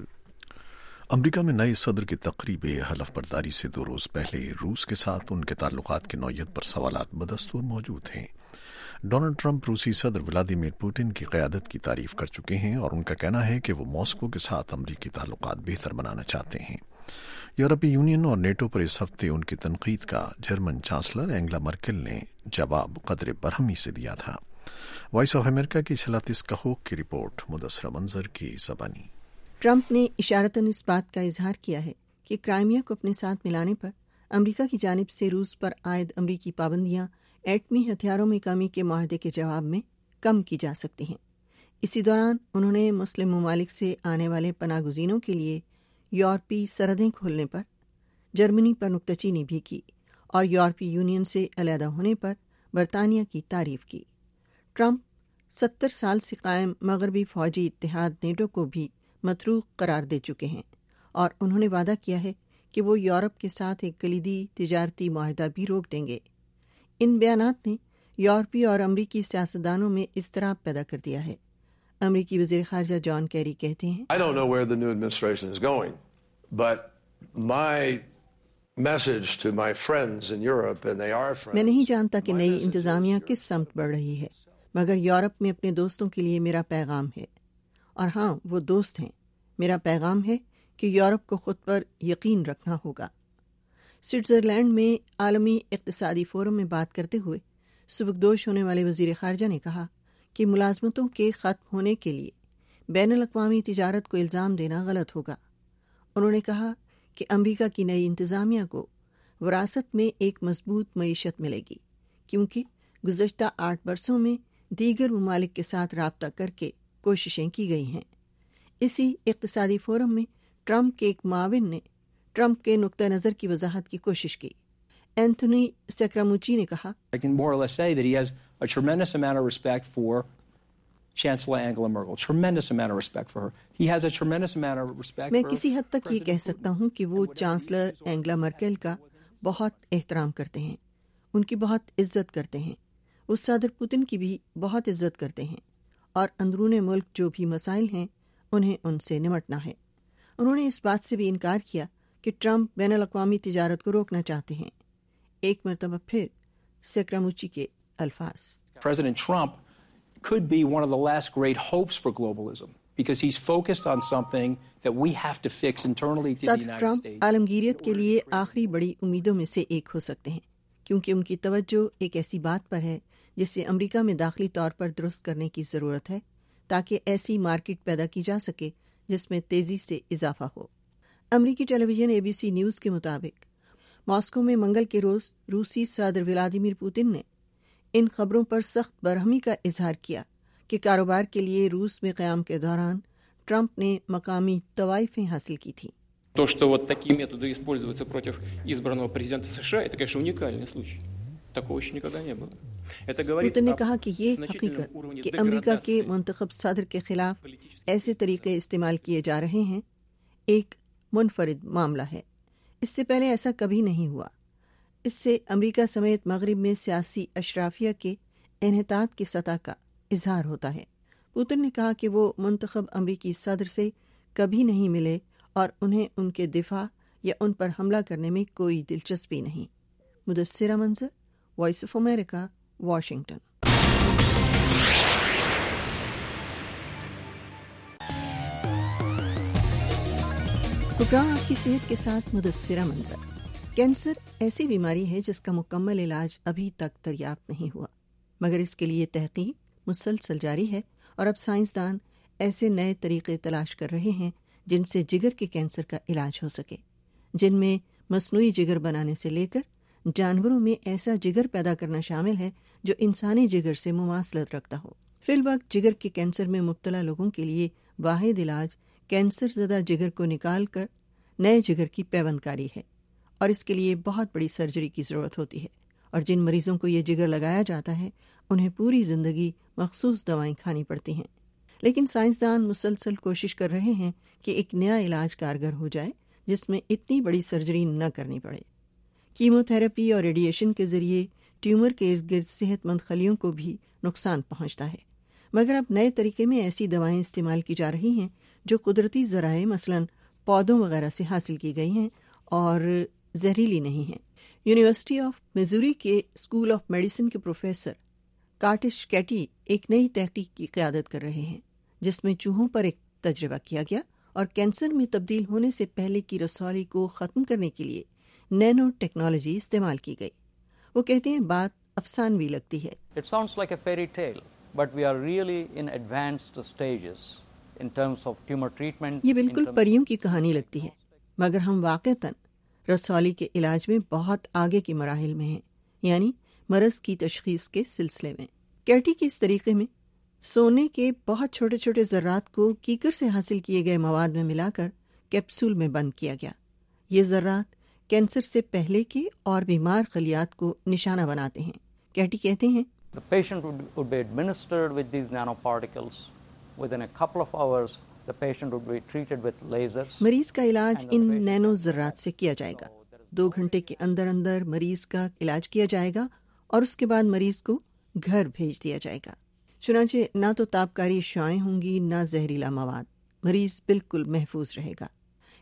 امریکہ میں نئے صدر کی تقریب حلف برداری سے 2 روز پہلے روس کے ساتھ ان کے تعلقات کی نوعیت پر سوالات بدستور موجود ہیں۔ ڈونلڈ ٹرمپ روسی صدر ولادیمیر پوٹن کی قیادت کی تعریف کر چکے ہیں اور ان کا کہنا ہے کہ وہ ماسکو کے ساتھ امریکی تعلقات بہتر بنانا چاہتے ہیں۔ یورپی یونین اور نیٹو پر اس ہفتے ان کی تنقید کا جرمن چانسلر اینگلا مرکل نے جواب قدر برہمی سے دیا تھا۔ وائس آف امریکہ کی سلاتس کہوک کی رپورٹ، مدثرہ منظر کی زبانی۔ ٹرمپ نے اشارتاً اس بات کا اظہار کیا ہے کہ کرائمیا کو اپنے ساتھ ملانے پر امریکہ کی جانب سے روس پر عائد امریکی پابندیاں ایٹمی ہتھیاروں میں کمی کے معاہدے کے جواب میں کم کی جا سکتی ہیں۔ اسی دوران انہوں نے مسلم ممالک سے آنے والے پناہ گزینوں کے لیے یورپی سرحدیں کھولنے پر جرمنی پر نکتہ چینی بھی کی اور یورپی یونین سے علیحدہ ہونے پر برطانیہ کی تعریف کی۔ ٹرمپ 70 سال سے قائم مغربی فوجی اتحاد نیٹو کو بھی متروک قرار دے چکے ہیں اور انہوں نے وعدہ کیا ہے کہ وہ یورپ کے ساتھ ایک کلیدی تجارتی معاہدہ بھی روک دیں گے۔ ان بیانات نے یورپی اور امریکی سیاستدانوں میں اضطراب پیدا کر دیا ہے۔ امریکی وزیر خارجہ جان کیری کہتے ہیں، I don't know where the new administration is going, but my मैं नहीं जानता कि नई इंतज़ामिया किस समत बढ़ रही है, मगर यूरोप में अपने दोस्तों के लिए मेरा पैगाम है, और हाँ, वो दोस्त हैं। मेरा पैगाम है कि यूरोप को खुद पर यकीन रखना होगा। स्विट्ज़रलैंड में आलमी इक़्तिसादी फ़ोरम में बात करते हुए सुबकदोश होने वाले वज़ीर ख़ारजा ने कहा कि मुलाज़मतों के ख़त्म होने के लिए बैनुल-अक़वामी तिजारत को इल्ज़ाम देना गलत होगा। उन्होंने कहा कि अमरीका की नई इंतज़ामिया को विरासत में एक मजबूत मईशत मिलेगी, क्योंकि गुज़श्ता 8 बरसों में दीगर ममालिक के साथ राब्ता करके कोशिशें की गई हैं। इसी इक़्तिसादी फ़ोरम में ट्रंप के एक माविन ने ट्रंप के नुक्ता नज़र की वजाहत की कोशिश की। एंथोनी सेक्रामुची ने कहा, I can more or less say that he has a tremendous amount of respect for Chancellor Angela Merkel. Tremendous amount of respect for her. He has a tremendous amount of respect मैं for किसी हद तक ये कह सकता हूँ कि वो चांसलर एंगला मर्केल का बहुत एहतराम करते हैं, उनकी बहुत इज्जत करते हैं। वो सदर पुतिन की भी बहुत इज्जत करते हैं, और अंदरूने मुल्क जो भी मसाइल हैं उन्हें उनसे निमटना है। उन्होंने इस बात से भी इनकार किया कि ट्रंप बैनुल-अक़वामी तिजारत को रोकना चाहते हैं। एक मरतबा फिर सेक्रामुची के अल्फाज, President Trump could be one of the last great hopes for globalism because he's focused on something that we have to fix internally to the सदर United ट्रंप States. आलमगीरियत के लिए आखिरी बड़ी उम्मीदों में से एक हो सकते हैं, क्योंकि उनकी तवज्जो एक ऐसी बात पर है जिसे अमेरिका में दाखिली तौर पर दुरुस्त करने की ज़रूरत है, ताकि ऐसी मार्केट पैदा की जा सके जिसमें तेज़ी से इजाफा हो। अमरीकी टेलीविजन ABC न्यूज़ के मुताबिक मॉस्को में मंगल के रोज़ रूसी सदर व्लादिमीर पुतिन ने इन खबरों पर सख्त बरहमी का इजहार किया कि कारोबार के लिए रूस में क़याम के दौरान ट्रंप ने मकामी तवाइफें हासिल की थीं। То, что вот такие методы используются против избранного президента США, это, конечно, уникальный случай. Такого еще никогда не было. Это говорит पुतिन ने о कहा कि ये हकीकत कि अमेरिका के मुंतखब सदर के खिलाफ ऐसे तरीके इस्तेमाल किए जा रहे हैं एक मुनफरिद मामला है। इससे पहले ऐसा कभी नहीं हुआ। इससे अमेरिका समेत मगरिब में सियासी अशराफिया के इन्हितात की सतह का इजहार होता है। पुतिन ने कहा कि वो मुंतखब अमरीकी सदर से कभी नहीं मिले और उन्हें उनके दिफा या उन पर हमला करने में कोई दिलचस्पी नहीं। Mudassira Manzar, voice of America, Washington. Program आपकी सेहत के साथ मुदस्सिरा मंजर। कैंसर ऐसी बीमारी है जिसका मुकम्मल इलाज अभी तक दरियाफ्त नहीं हुआ, मगर इसके लिए तहकीक मुसलसल जारी है और अब साइंसदान ऐसे नए तरीके तलाश कर रहे हैं जिनसे जिगर के कैंसर का इलाज हो सके, जिनमें मसनूई जिगर बनाने से लेकर जानवरों में ऐसा जिगर पैदा करना शामिल है जो इंसानी जिगर से मुमासलत रखता हो। फिलवक्त जिगर के कैंसर में मुब्तला लोगों के लिए वाहिद इलाज कैंसर ज़दा जिगर को निकाल कर नए जिगर की पैवंदकारी है, और इसके लिए बहुत बड़ी सर्जरी की ज़रूरत होती है, और जिन मरीज़ों को ये जिगर लगाया जाता है उन्हें पूरी ज़िंदगी मखसूस दवाएं खानी पड़ती हैं। लेकिन साइंसदान मुसलसल कोशिश कर रहे हैं कि एक नया इलाज कारगर हो जाए जिसमें इतनी बड़ी सर्जरी न करनी पड़े। कीमोथेरेपी और रेडिएशन के ज़रिए ट्यूमर के इर्द गिर्द सेहतमंद खलियों को भी नुकसान पहुंचता है, मगर अब नए तरीके में ऐसी दवाएं इस्तेमाल की जा रही हैं जो कुदरती ज़राए मसलन पौधों वगैरह से हासिल की गई हैं और जहरीली नहीं हैं। यूनिवर्सिटी ऑफ मिजूरी के स्कूल ऑफ मेडिसिन के प्रोफेसर कार्टिश कैटी एक नई तहकीक की क़यादत कर रहे हैं जिसमें चूहों पर एक तजर्बा किया गया और कैंसर में तब्दील होने से पहले की रसौली को ख़त्म करने के लिए नैनो टेक्नोलॉजी इस्तेमाल की गई। वो कहते हैं बात अफसानवी लगती है। It sounds like a fairy tale, but we are really in advanced stages in terms of tumor treatment. ये बिल्कुल परियों की कहानी लगती है, मगर हम वाक़तन रसौली के इलाज में बहुत आगे की मराहिल में हैं, यानी मरज़ की तशख़ीस के सिलसिले में। कैटी के इस तरीके में सोने के बहुत छोटे छोटे ज़र्रात को कीकर से हासिल किए गए मवाद में मिलाकर कैप्सूल में बंद किया गया। ये ज़र्रात कैंसर से पहले के और बीमार खलियात को निशाना बनाते हैं। कैटी कहते हैं, The patient would be administered with these nanoparticles. Within a couple of hours, the patient would be treated with lasers. मरीज का इलाज इन नैनो ज़र्रात से किया जाएगा। 2 घंटे के अंदर अंदर मरीज का इलाज किया जाएगा और उसके बाद मरीज को घर भेज दिया जाएगा। चुनांचे ना तो तापकारी शुआएं होंगी ना जहरीला मवाद, मरीज बिल्कुल महफूज रहेगा।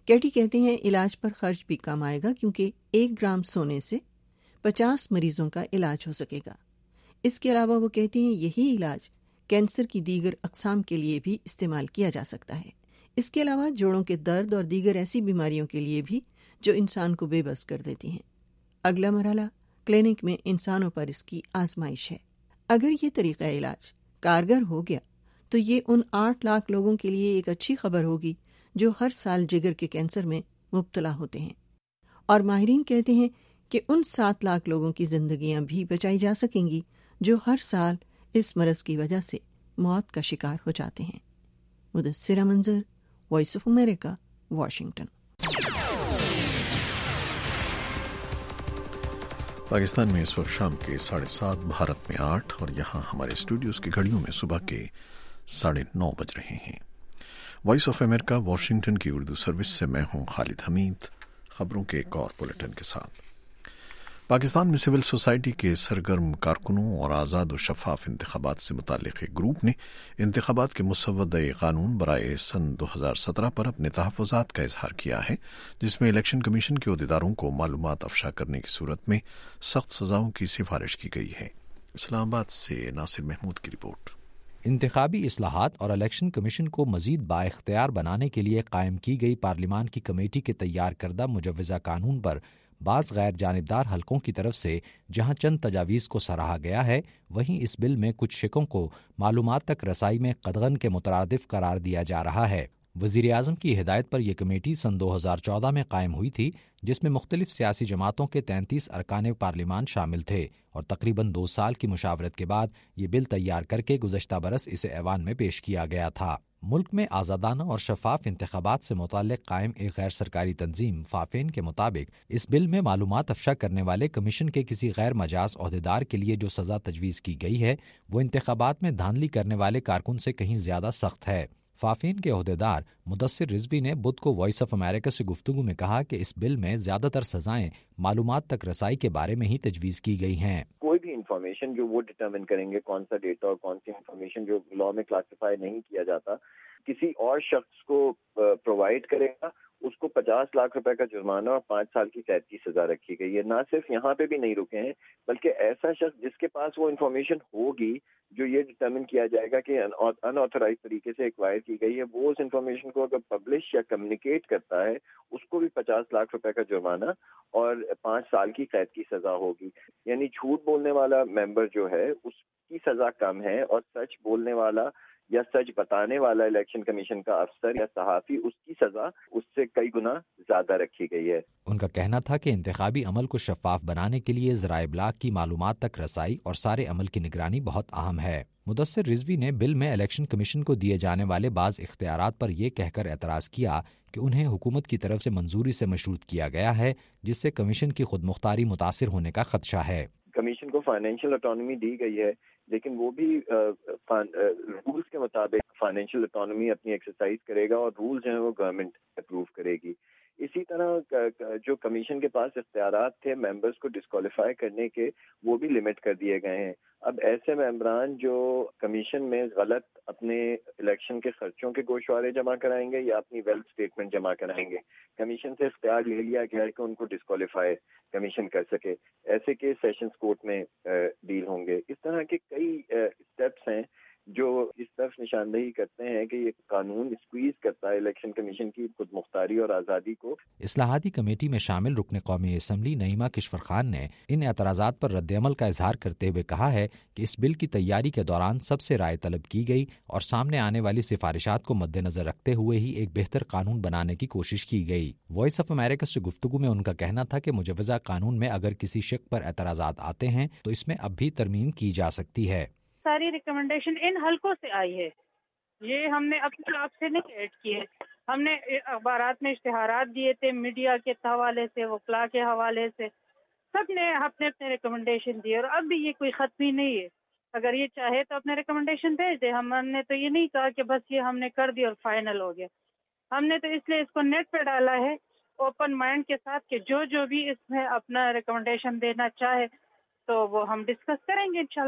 کیٹی کہتے ہیں علاج پر خرچ بھی کم آئے گا کیونکہ 1 گرام سونے سے 50 مریضوں کا علاج ہو سکے گا۔ اس کے علاوہ وہ کہتے ہیں یہی علاج کینسر کی دیگر اقسام کے لیے بھی استعمال کیا جا سکتا ہے۔ اس کے علاوہ جوڑوں کے درد اور دیگر ایسی بیماریوں کے لیے بھی جو انسان کو بے بس کر دیتی ہیں۔ اگلا مرحلہ کلینک میں انسانوں پر اس کی آزمائش ہے۔ اگر یہ طریقہ علاج کارگر ہو گیا تو یہ ان 8 لاکھ لوگوں کے لیے ایک اچھی خبر ہوگی جو ہر سال جگر کے کینسر میں مبتلا ہوتے ہیں، اور ماہرین کہتے ہیں کہ ان 7 لاکھ لوگوں کی زندگیاں بھی بچائی جا سکیں گی جو ہر سال اس مرض کی وجہ سے موت کا شکار ہو جاتے ہیں۔ Mudassira Manzar, voice of America, Washington. Pakistan میں اس وقت شام کے 7:30، بھارت میں 8 اور یہاں ہمارے اسٹوڈیوز کی گھڑیوں میں صبح کے 9:30 بج رہے ہیں۔ وائس آف امریکہ واشنگٹن کی اردو سروس سے میں ہوں خالد حمید۔ خبروں کے ایک اور بلیٹن کے ساتھ پاکستان میں سول سوسائٹی کے سرگرم کارکنوں اور آزاد و شفاف انتخابات سے متعلق ایک گروپ نے انتخابات کے مسودہ قانون برائے سن 2017 پر اپنے تحفظات کا اظہار کیا ہے، جس میں الیکشن کمیشن کے عہدیداروں کو معلومات افشا کرنے کی صورت میں سخت سزاؤں کی سفارش کی گئی ہے۔ اسلام آباد سے ناصر محمود کی رپورٹ۔ انتخابی اصلاحات اور الیکشن کمیشن کو مزید بااختیار بنانے کے لیے قائم کی گئی پارلیمان کی کمیٹی کے تیار کردہ مجوزہ قانون پر بعض غیر جانبدار حلقوں کی طرف سے جہاں چند تجاویز کو سراہا گیا ہے، وہیں اس بل میں کچھ شقوں کو معلومات تک رسائی میں قدغن کے مترادف قرار دیا جا رہا ہے۔ وزیر اعظم کی ہدایت پر یہ کمیٹی سن 2014 میں قائم ہوئی تھی، جس میں مختلف سیاسی جماعتوں کے 33 ارکان پارلیمان شامل تھے، اور تقریباً 2 سال کی مشاورت کے بعد یہ بل تیار کر کے گزشتہ برس اسے ایوان میں پیش کیا گیا تھا۔ ملک میں آزادانہ اور شفاف انتخابات سے متعلق قائم ایک غیر سرکاری تنظیم فافین کے مطابق اس بل میں معلومات افشا کرنے والے کمیشن کے کسی غیر مجاز عہدیدار کے لیے جو سزا تجویز کی گئی ہے وہ انتخابات میں دھاندلی کرنے والے کارکن سے کہیں زیادہ سخت ہے۔ فافین کے عہدیدار مدثر رضوی نے بدھ کو وائس آف امریکہ سے گفتگو میں کہا کہ اس بل میں زیادہ تر سزائیں معلومات تک رسائی کے بارے میں ہی تجویز کی گئی ہیں۔ کوئی بھی انفارمیشن جو وہ ڈٹرمن کریں گے کون سا ڈیٹا اور کون سی انفارمیشن جو لا میں کلاسیفائی نہیں کیا جاتا کسی اور شخص کو پرووائڈ کرے گا، اس کو 50 لاکھ روپے کا جرمانہ اور 5 سال کی قید کی سزا رکھی گئی ہے۔ نہ صرف یہاں پہ بھی نہیں رکے ہیں بلکہ ایسا شخص جس کے پاس وہ انفارمیشن ہوگی جو یہ ڈٹرمن کیا جائے گا کہ ان آتھورائز طریقے سے ایکوائر کی گئی ہے، وہ اس انفارمیشن کو اگر پبلش یا کمیونیکیٹ کرتا ہے اس کو بھی 50 لاکھ روپے کا جرمانہ اور 5 سال کی قید کی سزا ہوگی۔ یعنی جھوٹ بولنے والا ممبر جو ہے اس کی سزا کم ہے، اور سچ بولنے والا یا سچ بتانے والا الیکشن کمیشن کا افسر یا صحافی اس کی سزا اس سے کئی گنا زیادہ رکھی گئی ہے۔ ان کا کہنا تھا کہ انتخابی عمل کو شفاف بنانے کے لیے ذرائع ابلاغ کی معلومات تک رسائی اور سارے عمل کی نگرانی بہت اہم ہے۔ مدثر رضوی نے بل میں الیکشن کمیشن کو دیے جانے والے بعض اختیارات پر یہ کہہ کر اعتراض کیا کہ انہیں حکومت کی طرف سے منظوری سے مشروط کیا گیا ہے، جس سے کمیشن کی خود مختاری متاثر ہونے کا خدشہ ہے۔ کمیشن کو فائنینشیل اٹانومی دی گئی ہے، لیکن وہ بھی رولز کے مطابق فائنینشیل اٹانومی اپنی ایکسرسائز کرے گا، اور رولز جو ہیں وہ گورنمنٹ اپروو کرے گی۔ اسی طرح جو کمیشن کے پاس اختیارات تھے ممبرز کو ڈسکوالیفائی کرنے کے، وہ بھی لمٹ کر دیے گئے ہیں۔ اب ایسے ممبران جو کمیشن میں غلط اپنے الیکشن کے خرچوں کے گوشوارے جمع کرائیں گے یا اپنی ویلتھ اسٹیٹمنٹ جمع کرائیں گے، کمیشن سے اختیار لے لیا گیا ہے کہ ان کو ڈسکوالیفائی کمیشن کر سکے۔ ایسے کیس سیشنز کورٹ میں ڈیل ہوں گے۔ اس طرح کے کئی اسٹیپس ہیں جو اس طرف نشاندہی کرتے ہیں کہ یہ قانون اسکویز کرتا ہے الیکشن کمیشن کی خود مختاری اور آزادی کو۔ اصلاحاتی کمیٹی میں شامل رکن قومی اسمبلی نعیمہ کشور خان نے ان اعتراضات پر رد عمل کا اظہار کرتے ہوئے کہا ہے کہ اس بل کی تیاری کے دوران سب سے رائے طلب کی گئی اور سامنے آنے والی سفارشات کو مد نظر رکھتے ہوئے ہی ایک بہتر قانون بنانے کی کوشش کی گئی۔ وائس آف امریکہ سے گفتگو میں ان کا کہنا تھا کہ مجوزہ قانون میں اگر کسی شق پر اعتراضات آتے ہیں تو اس میں اب بھی ترمیم کی جا سکتی ہے۔ ساری ریکمنڈیشن ان حلقوں سے آئی ہے، یہ ہم نے اپنے آپ سے نہیں ایڈ کی ہے۔ ہم نے اخبارات میں اشتہارات دیے تھے، میڈیا کے حوالے سے، وکلاء کے حوالے سے، سب نے اپنے اپنے ریکمنڈیشن دیے، اور اب بھی یہ کوئی ختمی نہیں ہے۔ اگر یہ چاہے تو اپنے ریکمنڈیشن بھیج دے۔ ہم نے تو یہ نہیں کہا کہ بس یہ ہم نے کر دی اور فائنل ہو گیا۔ ہم نے تو اس لیے اس کو نیٹ پہ ڈالا ہے اوپن مائنڈ کے ساتھ کہ جو بھی اس میں اپنا ریکمنڈیشن دینا چاہے تو وہ ہم ڈسکس کریں گے انشاءاللہ۔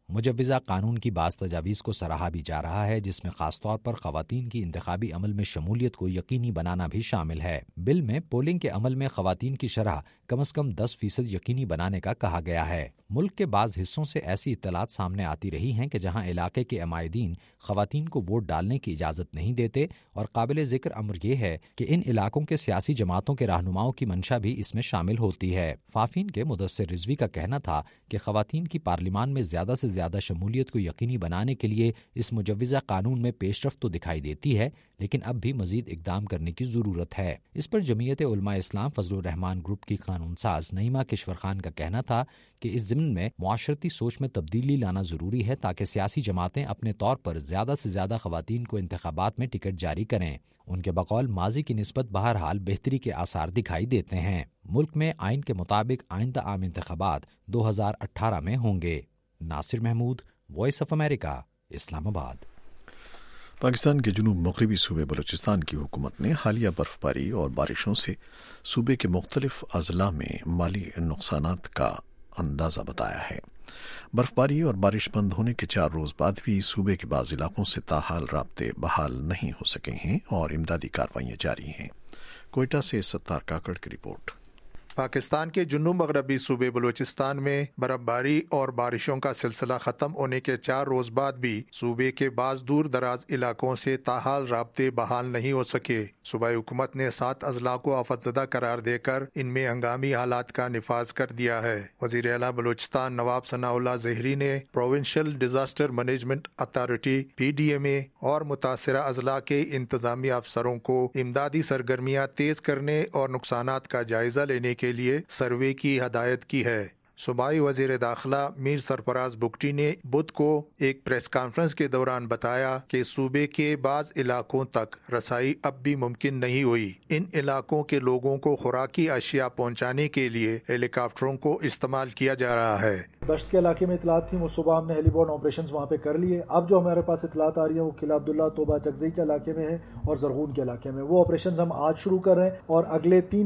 मुजव्विज़ा कानून की बाज़ तजावीज़ को सराहा भी जा रहा है, जिसमें खास तौर पर ख़वातीन की इंतखाबी अमल में शमूलियत को यकीनी बनाना भी शामिल है। बिल में पोलिंग के अमल में ख़वातीन की शरह कम से कम 10% यकीनी बनाने का कहा गया है। मुल्क के बाज़ हिस्सों से ऐसी इत्तलात सामने आती रही हैं कि जहां इलाके के अमायदीन ख़वातीन को वोट डालने की इजाज़त नहीं देते, और काबिल ज़िक्र अमर यह है कि इन इलाकों के सियासी जमातों के रहनुमाओं की मंशा भी इसमें शामिल होती है। फाफीन के मुदस्सिर रिजवी का कहना था कि ख़वातीन की पार्लिमान में ज़्यादा से ज़्यादा शमूलियत को यकीनी बनाने के लिए इस मुजव्विज़ा कानून में पेशरफ्त तो दिखाई देती है, लेकिन अब भी मज़ीद इक़दाम करने की ज़रूरत है। इस पर जमीयत उलमा इस्लाम फजलुर रहमान ग्रुप की कानून साज नईमा किश्वर खान का कहना था कि इस ज़िम्न में मुआशरती सोच में तब्दीली लाना ज़रूरी है ताकि सियासी जमातें अपने तौर पर ज़्यादा से ज़्यादा ख़वातीन को इंतखाबात में टिकट जारी करें। उनके बकौल माजी की निस्बत बहरहाल बेहतरी के आसार दिखाई देते हैं। मुल्क में आइन के मुताबिक आइंदा आम इंतखाबात 2018 में होंगे। Nasir Mahmood, voice of America, Islamabad. Pakistan के जुनूब मगरबी सूबे बलूचिस्तान की हुकूमत ने हालिया बर्फबारी और बारिशों से सूबे के मुख्तलिफ अजला में माली नुकसानात का अंदाज़ा बताया है। बर्फबारी और बारिश बंद होने के 4 रोज़ बाद भी सूबे के बाज़ इलाकों से ताहाल राब्ते बहाल नहीं हो सके हैं और इमदादी कार्रवाइयाँ जारी हैं। कोयटा से सत्तार काकड़ की रिपोर्ट। पाकिस्तान के जुनूब मगरबी सूबे बलूचिस्तान में बर्फबारी और बारिशों का सिलसिला खत्म होने के 4 रोज बाद भी सूबे के बाज दूर दराज इलाकों से ताहाल राब्ते बहाल नहीं हो सके। सूबाई हुकूमत ने 7 अजला को आफतज़दा करार देकर इनमें हंगामी हालात का निफाज कर दिया है। वज़ीर आला बलूचिस्तान नवाब सनाउल्लाह ज़हरी ने provincial disaster management authority PDMA और मुतासिरा अजला के इंतजामी अफसरों को इमदादी सरगर्मियाँ तेज करने और नुकसानात का जायजा लेने के लिए सर्वे की हदायत की है। सूबाई वजीर दाखिला मीर सरफराज बुगटी ने बुध को एक प्रेस कॉन्फ्रेंस के दौरान बताया कि सूबे के बाज इलाकों तक रसाई अब भी मुमकिन नहीं हुई। इन इलाकों के लोगों को खुराकी अशिया पहुंचाने के लिए हेलीकॉप्टरों को इस्तेमाल किया जा रहा है। दश्त के इलाके में इतलात थी, वो सुबह हमने हेलीबॉर्न ऑपरेशंस वहाँ पे कर लिए। अब जो हमारे पास इतलात आ रही है वो किला अब्दुल्ला, तोबा चकजई के इलाके में है और जरगून के इलाके में। वो ऑपरेशंस हम आज शुरू कर रहे हैं और अगले 2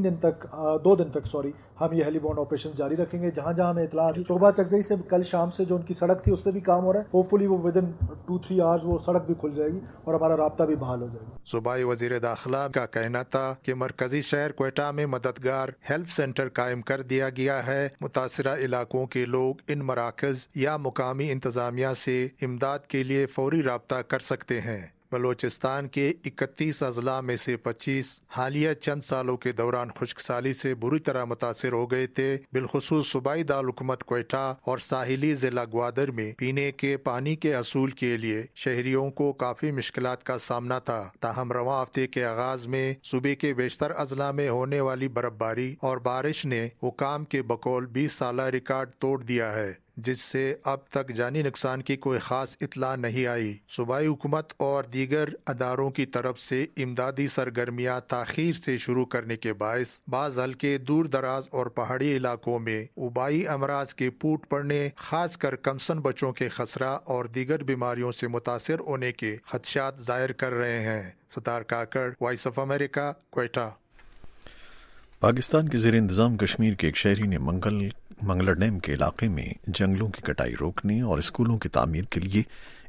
दिन तक हम ये हेलीबॉर्न ऑपरेशन जारी रखेंगे। जहाँ जहाँ हमें इतला थी, तोबा चकजई से कल शाम से जो उनकी सड़क थी उस पर भी काम हो रहा है। होपफुली वो विदिन 2-3 आवर्स वो सड़क भी खुल जाएगी और हमारा राब्ता भी बहाल हो जाएगा। सूबाई वजीर दाखिला का कहना था कि मरकजी शहर क्वेटा में मददगार हेल्प सेंटर कायम कर दिया गया है। मुतासिरा इलाकों के लोग इन मराकज या मुकामी इंतजामिया से इमदाद के लिए फौरी राब्ता कर सकते हैं। बलूचिस्तान के 31 अजला में से 25 हालिया चंद सालों के दौरान खुश्कसाली से बुरी तरह मुतासिर हो गए थे। बिलखुसूस सूबाई दारुलहुकूमत क्वेटा और साहिली जिला ग्वादर में पीने के पानी के असूल के लिए शहरियों को काफी मुश्किलात का सामना था। ताहम रवां हफ्ते के आगाज में सूबे के बेशतर अजला में होने वाली बर्फबारी और बारिश ने हुकाम के बकौल 20 साला रिकॉर्ड तोड़ दिया है, जिससे अब तक जानी नुकसान की कोई खास इतला नहीं आई। सूबाई हुकूमत और दीगर अदारों की तरफ से इमदादी सरगर्मियां ताखीर से शुरू करने के बायस बाज हल्के दूर दराज और पहाड़ी इलाकों में उबाई अमराज के फूट पड़ने, खासकर कमसन बच्चों के खसरा और दीगर बीमारियों से मुतासिर होने के खदशात जाहिर कर रहे हैं। Sattar Kakar, voice of America, Quetta. Pakistan के ज़ेर इंतज़ाम कश्मीर के एक शहरी ने मंगला डैम के इलाके में जंगलों की कटाई रोकने और स्कूलों की तामीर के लिए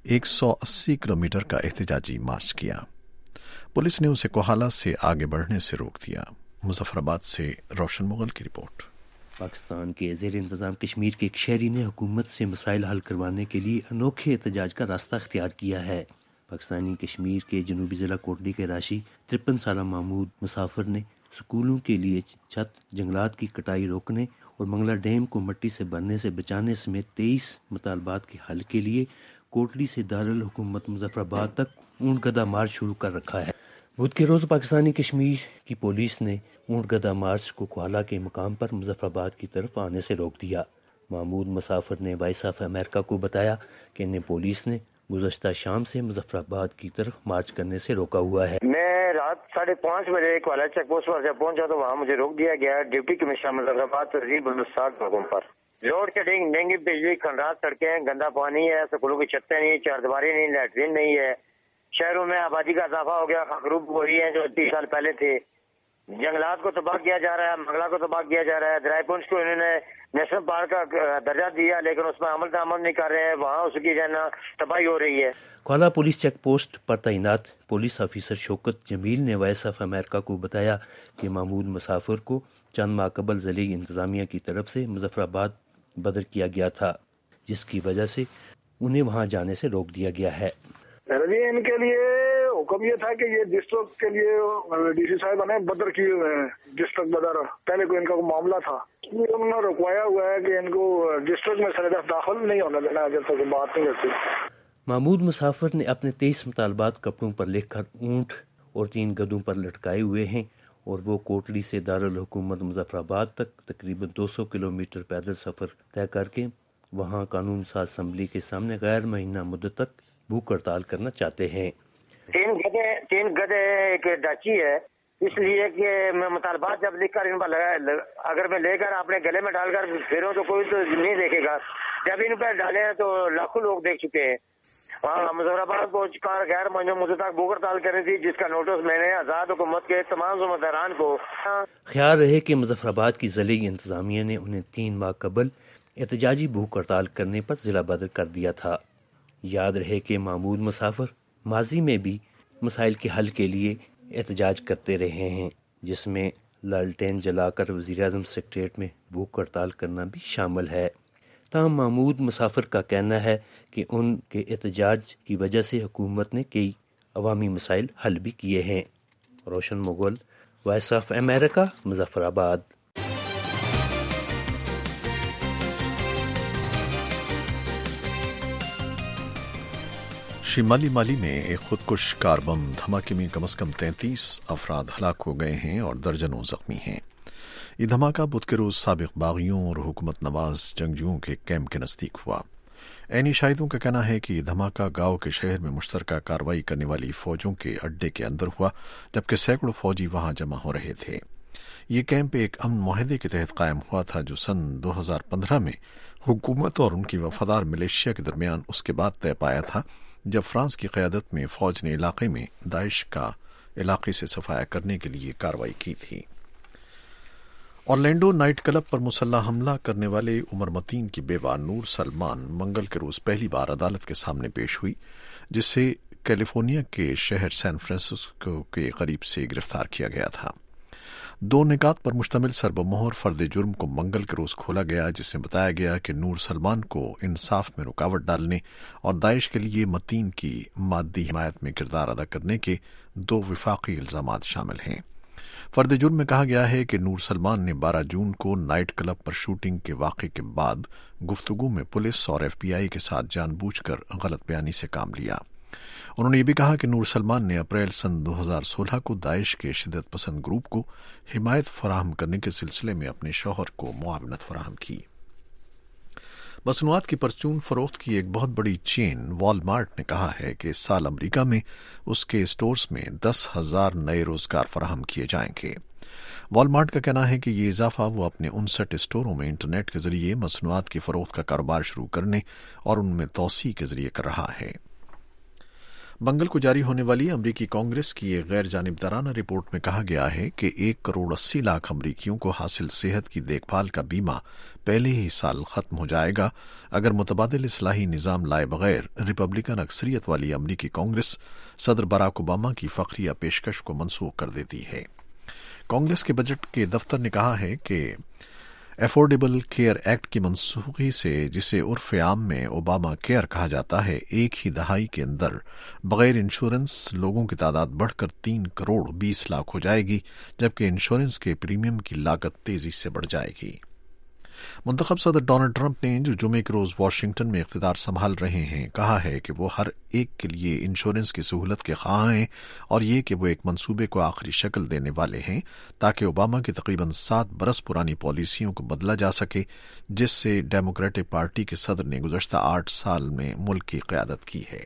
180 किलोमीटर का एहतजाजी मार्च किया। पुलिस ने उसे कोहाला से आगे बढ़ने से रोक दिया। मुजफ्फराबाद से रोशन मुगल की रिपोर्ट। पाकिस्तान के ज़ेर इंतज़ाम कश्मीर के एक शहरी ने हुकूमत से मसाइल हल करवाने के लिए अनोखे एहतजाज का रास्ता अख्तियार किया है। पाकिस्तानी कश्मीर के जनूबी ज़िला कोटली के राशि 53 साला महमूद मुसाफिर ने स्कूलों के लिए छत, जंगलात की कटाई रोकने और मंगला डैम को मिट्टी से भरने से बचाने समेत 23 मुतालबात के हल के लिए कोटली से दारुल हुकूमत मुजफ्फराबाद तक ऊंट गदा मार्च शुरू कर रखा है। बुध के रोज पाकिस्तानी कश्मीर की पुलिस ने ऊंट गदा मार्च को कोहाला के मुकाम पर मुजफ्फराबाद की तरफ आने से रोक दिया। महमूद मुसाफिर ने वॉइस ऑफ अमेरिका को बताया कि इन्हें पुलिस ने गुज़श्ता शाम से मुजफ्फराबाद की तरफ मार्च करने से रोका हुआ है। मैं रात 5:30 बजे कोहाला चेक पोस्ट पर जब पहुंचा तो वहाँ मुझे रोक दिया गया। डिप्टी कमिश्नर मुजफ्फराबाद तहसील बलूचिस्तान के हुक्म पर। रोड कटिंग, नंगी बिजली, खंडात सड़कें, गंदा पानी है, स्कूलों की छतें नहीं, चारदीवारी नहीं, लैट्रिन नहीं है। शहरों में आबादी का इजाफा हो गया, खरूब हो रही है जो 30 साल पहले थे। जंगलात को तबाह किया जा रहा है, मंगला को तबाह किया जा रहा है। दराय पुंछ को इन्होंने نیشنل پارک کا درجہ دیا لیکن اس پر عمل نہیں کر رہے ہیں، وہاں اس کی تباہی ہو رہی ہے۔ کوالا پولیس چیک پوسٹ پر تعینات پولیس آفیسر شوکت جمیل نے وائس آف امریکہ کو بتایا کہ محمود مسافر کو چند ماہ قبل ضلعی انتظامیہ کی طرف سے مظفر آباد بدر کیا گیا تھا، جس کی وجہ سے انہیں وہاں جانے سے روک دیا گیا ہے۔ ان کے لیے حکم یہ تھا کہ یہ ڈسٹرکٹ کے لیے ڈی سی صاحب نے بدر کیے ہوئے ہیں، ڈسٹرکٹ بدر پہلے کوئی ان کا معاملہ تھا، انہوں نے رکوایا ہوا ہے کہ ان کو ڈسٹرکٹ میں سرحد داخل نہیں ہونا دینا جب تک بات نہیں ہوتی۔ محمود مسافر نے اپنے 23 مطالبات کپڑوں پر لکھ کر اونٹ اور 3 گدھوں پر لٹکائے ہوئے ہیں اور وہ کوٹلی سے دارالحکومت مظفر آباد تک تقریباً 200 کلومیٹر پیدل سفر طے کر کے وہاں قانون ساز اسمبلی کے سامنے غیر مہینہ مدت تک بھوک ہڑتال کرنا چاہتے ہیں۔ 3 گدھے ایک ڈاچی ہے، اس لیے کہ میں مطالبات جب لکھ کر ان پر لگا، اگر میں لے کر اپنے گلے میں ڈال کر پھروں تو کوئی تو نہیں دیکھے گا، جب ان پہ ڈالے ہیں تو لاکھوں لوگ دیکھ چکے ہیں۔ وہاں مظفر آباد پہنچ کر غیر مہینہ مدت تک بھوک ہڑتال کرنی تھی، جس کا نوٹس میں نے آزاد حکومت کے تمام ذمہ داران کو۔ خیال رہے کہ مظفر آباد کی ضلعی انتظامیہ نے انہیں 3 ماہ قبل احتجاجی بھوک ہڑتال کرنے پر ضلع بدر کر دیا تھا۔ یاد رہے کہ محمود مسافر ماضی میں بھی مسائل کے حل کے لیے احتجاج کرتے رہے ہیں، جس میں لالٹین جلا کر وزیراعظم سیکریٹریٹ میں بھوک ہڑتال کرنا بھی شامل ہے۔ تاہم محمود مسافر کا کہنا ہے کہ ان کے احتجاج کی وجہ سے حکومت نے کئی عوامی مسائل حل بھی کیے ہیں۔ Roshan Mughal, voice of America, Muzaffarabad. شمالی مالی میں ایک خودکش کار بم دھماکے میں کم از کم 33 افراد ہلاک ہو گئے ہیں اور درجنوں زخمی ہیں۔ یہ دھماکہ بدھ کے روز سابق باغیوں اور حکومت نواز جنگجوؤں کے کیمپ کے نزدیک ہوا۔ عینی شاہدوں کا کہنا ہے کہ یہ دھماکہ گاؤں کے شہر میں مشترکہ کارروائی کرنے والی فوجوں کے اڈے کے اندر ہوا، جبکہ سینکڑوں فوجی وہاں جمع ہو رہے تھے۔ یہ کیمپ ایک امن معاہدے کے تحت قائم ہوا تھا جو سن 2015 میں حکومت اور ان کی وفادار ملیشیا کے درمیان اس کے بعد طے پایا تھا جب فرانس کی قیادت میں فوج نے علاقے میں داعش کا علاقے سے صفایا کرنے کے لیے کارروائی کی تھی۔ اورلینڈو نائٹ کلب پر مسلح حملہ کرنے والے عمر متین کی بیوہ نور سلمان منگل کے روز پہلی بار عدالت کے سامنے پیش ہوئی، جسے کیلیفورنیا کے شہر سین فرانسسکو کے قریب سے گرفتار کیا گیا تھا۔ 2 نکات پر مشتمل سربمہر فرد جرم کو منگل کے روز کھولا گیا، جس میں بتایا گیا کہ نور سلمان کو انصاف میں رکاوٹ ڈالنے اور داعش کے لیے متین کی مادی حمایت میں کردار ادا کرنے کے 2 وفاقی الزامات شامل ہیں۔ فرد جرم میں کہا گیا ہے کہ نور سلمان نے 12 جون کو نائٹ کلب پر شوٹنگ کے واقعے کے بعد گفتگو میں پولیس اور ایف بی آئی کے ساتھ جان بوجھ کر غلط بیانی سے کام لیا۔ انہوں نے یہ بھی کہا کہ نور سلمان نے اپریل سن 2016 کو داعش کے شدت پسند گروپ کو حمایت فراہم کرنے کے سلسلے میں اپنے شوہر کو معاونت فراہم کی۔ مصنوعات کی پرچون فروخت کی ایک بہت بڑی چین والمارٹ نے کہا ہے کہ اس سال امریکہ میں اس کے اسٹورز میں 10,000 نئے روزگار فراہم کیے جائیں گے۔ والمارٹ کا کہنا ہے کہ یہ اضافہ وہ اپنے 59 اسٹوروں میں انٹرنیٹ کے ذریعے مصنوعات کی فروخت کا کاروبار شروع کرنے اور ان میں توسیع کے ذریعے کر رہا ہے۔ منگل کو جاری ہونے والی امریکی کانگریس کی ایک غیر جانبدارانہ رپورٹ میں کہا گیا ہے کہ 1,80,00,000 امریکیوں کو حاصل صحت کی دیکھ بھال کا بیمہ پہلے ہی سال ختم ہو جائے گا اگر متبادل اصلاحی نظام لائے بغیر ریپبلکن اکثریت والی امریکی کانگریس صدر باراک اوباما کی فخریہ پیشکش کو منسوخ کر دیتی ہے۔ کانگریس کے بجٹ کے دفتر نے کہا ہے کہ افورڈیبل کیئر ایکٹ کی منسوخی سے، جسے عرف عام میں اوباما کیئر کہا جاتا ہے، ایک ہی دہائی کے اندر بغیر انشورنس لوگوں کی تعداد بڑھ کر 3,20,00,000 ہو جائے گی، جبکہ انشورنس کے پریمیم کی لاگت تیزی سے بڑھ جائے گی۔ منتخب صدر ڈونلڈ ٹرمپ نے جو جمعے کے روز واشنگٹن میں اقتدار سنبھال رہے ہیں کہا ہے کہ وہ ہر ایک کے لیے انشورنس کی سہولت کے خواہاں ہیں اور یہ کہ وہ ایک منصوبے کو آخری شکل دینے والے ہیں تاکہ اوباما کی تقریباً 7 برس پرانی پالیسیوں کو بدلا جا سکے جس سے ڈیموکریٹک پارٹی کے صدر نے گزشتہ 8 سال میں ملک کی قیادت کی ہے۔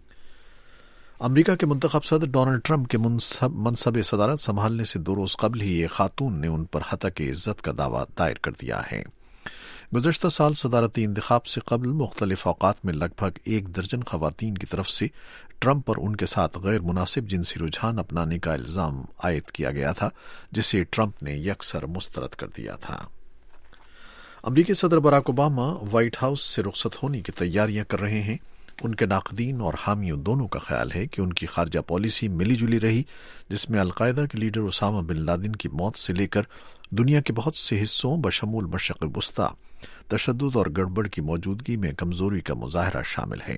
امریکہ کے منتخب صدر ڈونلڈ ٹرمپ کے منصب صدارت سنبھالنے سے 2 روز قبل ہی ایک خاتون نے ان پر ہتک عزت کا دعویٰ دائر کر دیا ہے۔ گزشتہ سال صدارتی انتخاب سے قبل مختلف اوقات میں لگ بھگ 1 درجن خواتین کی طرف سے ٹرمپ پر ان کے ساتھ غیر مناسب جنسی رجحان اپنانے کا الزام عائد کیا گیا تھا، جسے ٹرمپ نے یکسر مسترد کر دیا تھا۔ امریکی صدر براک اوباما وائٹ ہاؤس سے رخصت ہونے کی تیاریاں کر رہے ہیں۔ ان کے ناقدین اور حامیوں دونوں کا خیال ہے کہ ان کی خارجہ پالیسی ملی جلی رہی، جس میں القاعدہ کے لیڈر اسامہ بن لادن کی موت سے لے کر دنیا کے بہت سے حصوں بشمول مشرق وسطی تشدد اور گڑبڑ کی موجودگی میں کمزوری کا مظاہرہ شامل ہے۔